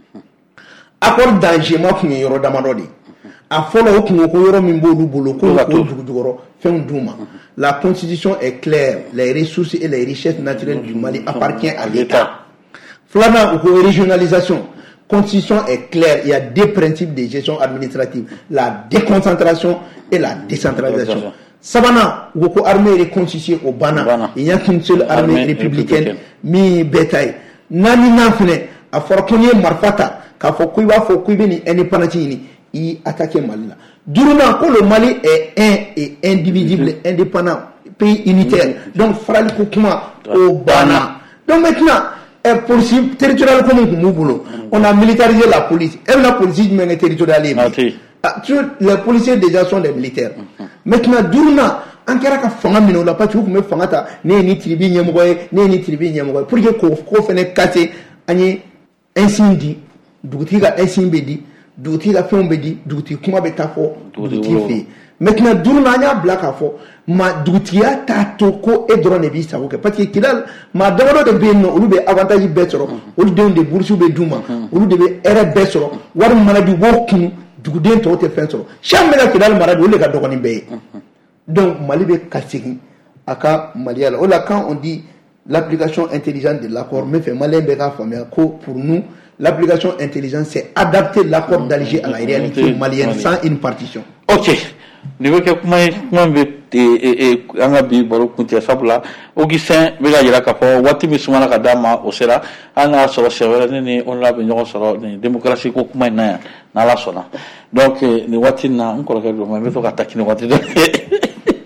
accord d'Angers tun ye yɔrɔ damadɔ de a fɔlɔ o tun ko yɔrɔ min b'olu bolo ko o dugu jukɔrɔ fɛnw d'u ma la constitution est claire les ressources et les richesses naturelles du Mali appartiennent à l'État filanan u ko régionalisation constitution est claire il y a deux principes de gestion administrative la déconcentration et la décentralisation sabanan u ko armée est constituée au banna il y a qu'une seule armée républicaine min bɛɛ ta ye naaninan fɛnɛ a fɔra ko n'i ye marifa ta k'a fɔ ko i b'a fɔ ko i bɛ nin indépendance ɲini i attaqué Mali la duurunan ko le Mali est un et indivisible indépendant pays unitaire donc farali ko kuma o banna donc maintenant est police territoriale comme nous bolo on a militarisé la police et la police jumɛn est territoriale ye les policiers déjà sont des militaires maintenant duruna an kɛra ka fanga minɛ o la parce que u tun bɛ fanga ta ne ye ni tribu ɲɛmɔgɔ ye ne ye ni tribu ɲɛmɔgɔ ye pour que k'o ko fɛnɛ kase an ye insigne di dugutigi ka insigne bɛ di dugutigi ka fɛnw bɛ di dugutigi kuma bɛ taa fɔ dugutigi fɛ yen maintenant duruna an y'a bila k'a fɔ ma dugutigiya t'a to ko e dɔrɔn de b'i sago kɛ parce que Kidal maa damadɔ de bɛ yen nɔ olu bɛ avantage bɛɛ sɔrɔ olu denw de bourse bɛ d'u ma olu de bɛ hɛrɛ bɛɛ sɔrɔ wari mana di u b'o kun duguden tɔw tɛ fɛn sɔrɔ chaque bɛ ka Kidal mara de olu de ka dɔgɔ ni bɛɛ ye donc Mali bɛ ka segin a ka Maliya la o la quand on dit l'application intelligente de l'accord mais fait Malien bɛ k'a faamuya ko pour nous l'application intelligente c'est adapter l'accord d'Alger à la réalité malienne sans une partition. Ok. Ni bɛ kɛ kuma ye kuma bɛ an ka bi baro kun cɛ sabula Augustin bɛ ka yira k'a fɔ waati min sumana ka d'a ma o sera an y'a sɔrɔ siɲɛ wɛrɛ ne ni Honorable bɛ ɲɔgɔn sɔrɔ nin démocratie ko kuma in na yan n'Ala sɔnna donc nin waati in na n kɔrɔkɛ don mais n bɛ to ka taquiner waati dɔ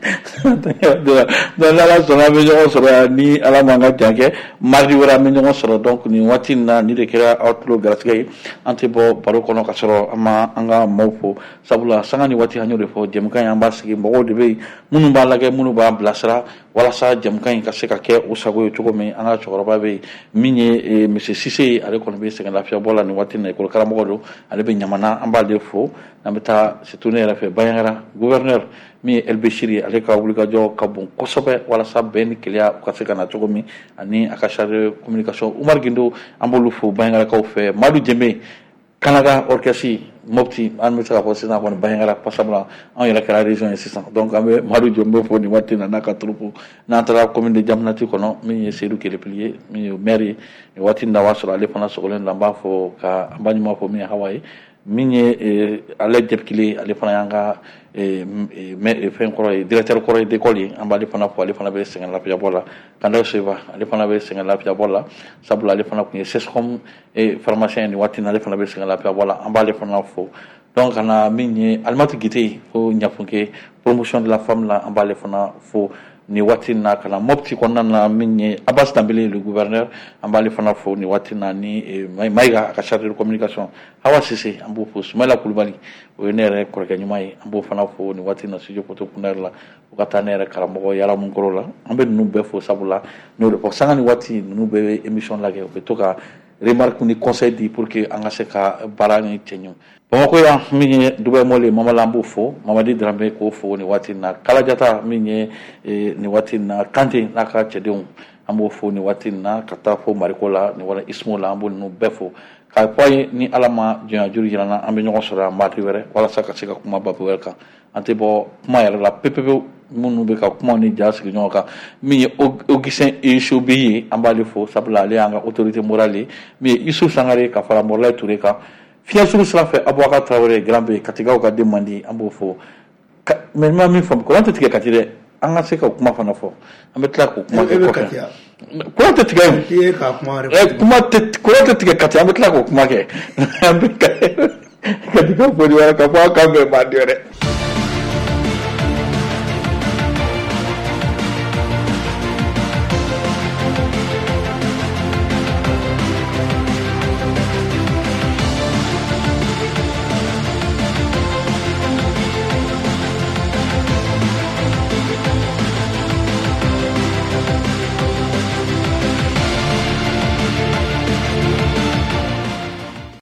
donc ala sɔnna bɛ ɲɔgɔn sɔrɔ ni ala man ka jan kɛ mardi wɛrɛ an bɛ ɲɔgɔn sɔrɔ donc nin waati in na ni de kɛra aw tulo garisigɛ ye an tɛ bɔ baro kɔnɔ ka sɔrɔ an ma an ka maaw fo sabula sanga ni waati an y'o de fɔ jɛmukan in an b'a sigi mɔgɔw de bɛ yen minnu b'a lajɛ minnu b'a bilasira walasa jɛmukan in ka se ka kɛ u sago ye cogo min an ka cɛkɔrɔba bɛ yen min ye monsieur Sise ye ale kɔni bɛ sɛgɛn lafiya bɔ la nin waati in na école karamɔgɔ don ale bɛ ɲamana an b'ale fo an bɛ taa surtout ne yɛrɛ fɛ Baɲangara gouverneur min ye El Bechiri ye ale ka wulikajɔ ka bon kosɛbɛ walasa bɛn ni keleya u ka se ka na cogo min ani a ka chargé de communication Umar Gindo an b'olu fo Baɲangarakaw fɛ Madu Jembe Kanaga orchestre Mopti an bɛ se ka fɔ sisan kɔni Baɲangara pasabula an yɛrɛ kɛra région ye sisan donc an bɛ Madu Jembe fo nin waati in na n'a ka troupe n'an taara commune de Jamanati kɔnɔ min ye Seydou Kelepili ye min ye maire ye nin waati in na o b'a sɔrɔ ale fana sogolen don an b'a fɔ ka an baɲuman fɔ min ye Hawa ye min ye ale Jɛpikile ale fana y'an ka fɛn kɔrɔ ye directeur kɔrɔ ye d'école ye an b'ale fana fɔ ale fana bɛ sɛgɛn lafiya bɔ la Kanda Seba ale fana bɛ sɛgɛn lafiya bɔ la sabula ale fana tun ye Sescom pharmacien ye nin waati in na ale fana bɛ sɛgɛn lafiya bɔ la an b'ale fana fɔ donc ka na min ye Alimatu Gite fo Ɲafunke promotion de la femme la an b'ale fana fo ni waati in na ka na Mopti kɔnɔna na min ye Abbas Dambele le gouverneur an b'ale fana fo ni waati in na ni Mayiga a ka chargé de communication Hawa Sise an b'o fo Sumayila Kulubali o ye ne yɛrɛ kɔrɔkɛ ɲuman ye an b'o fana fo ni waati in na studio Poto Kunayɔrɔ la o ka taa ne yɛrɛ karamɔgɔ Yala Munkɔrɔ la an bɛ ninnu bɛɛ fo sabula n'o de fɔ sanga ni waati ninnu bɛɛ bɛ émission lajɛ u bɛ to ka remarque ni conseil di pour que an ka se ka baara ni cɛ ɲɛ Bamakɔ yan min ye Dubai Mole Mamala an b'o fo Mamadi Drambe k'o fo ni waati in na Kalajata min ye ni waati in na Kante n'a ka cɛdenw an b'o fo ni waati in na ka taa fo Mariko la ni wala Ismo la an b'o ninnu bɛɛ fo k'a fɔ ye ni ala ma jɔnya juru jira na an bɛ ɲɔgɔn sɔrɔ yan mardi wɛrɛ walasa ka se ka kuma babu wɛrɛ kan an tɛ bɔ kuma yɛrɛ la pepepewu minnu bɛ ka kuma ni ja sigi ɲɔgɔn kan min ye Augustin Isobi ye an b'ale fo sabula ale y'an ka autorité morale ye min ye Isu Sangare ka fara Morlaye Ture kan Fiɲɛsuru sira fɛ Abubakar Traoré grand bɛ Katigaw ka den mandi an b'o fo mais n ma min faamu kuran tɛ tigɛ Kati dɛ an ka se ka kuma fana fɔ an bɛ tila k'o kuma kɛ kɔfɛ kuran tɛ tigɛ kuma kuran tɛ tigɛ Kati an bɛ tila k'o kuma kɛ an bɛ Katigaw fɔ ni wɛrɛ ka fɔ an kan bɛn mandi wɛrɛ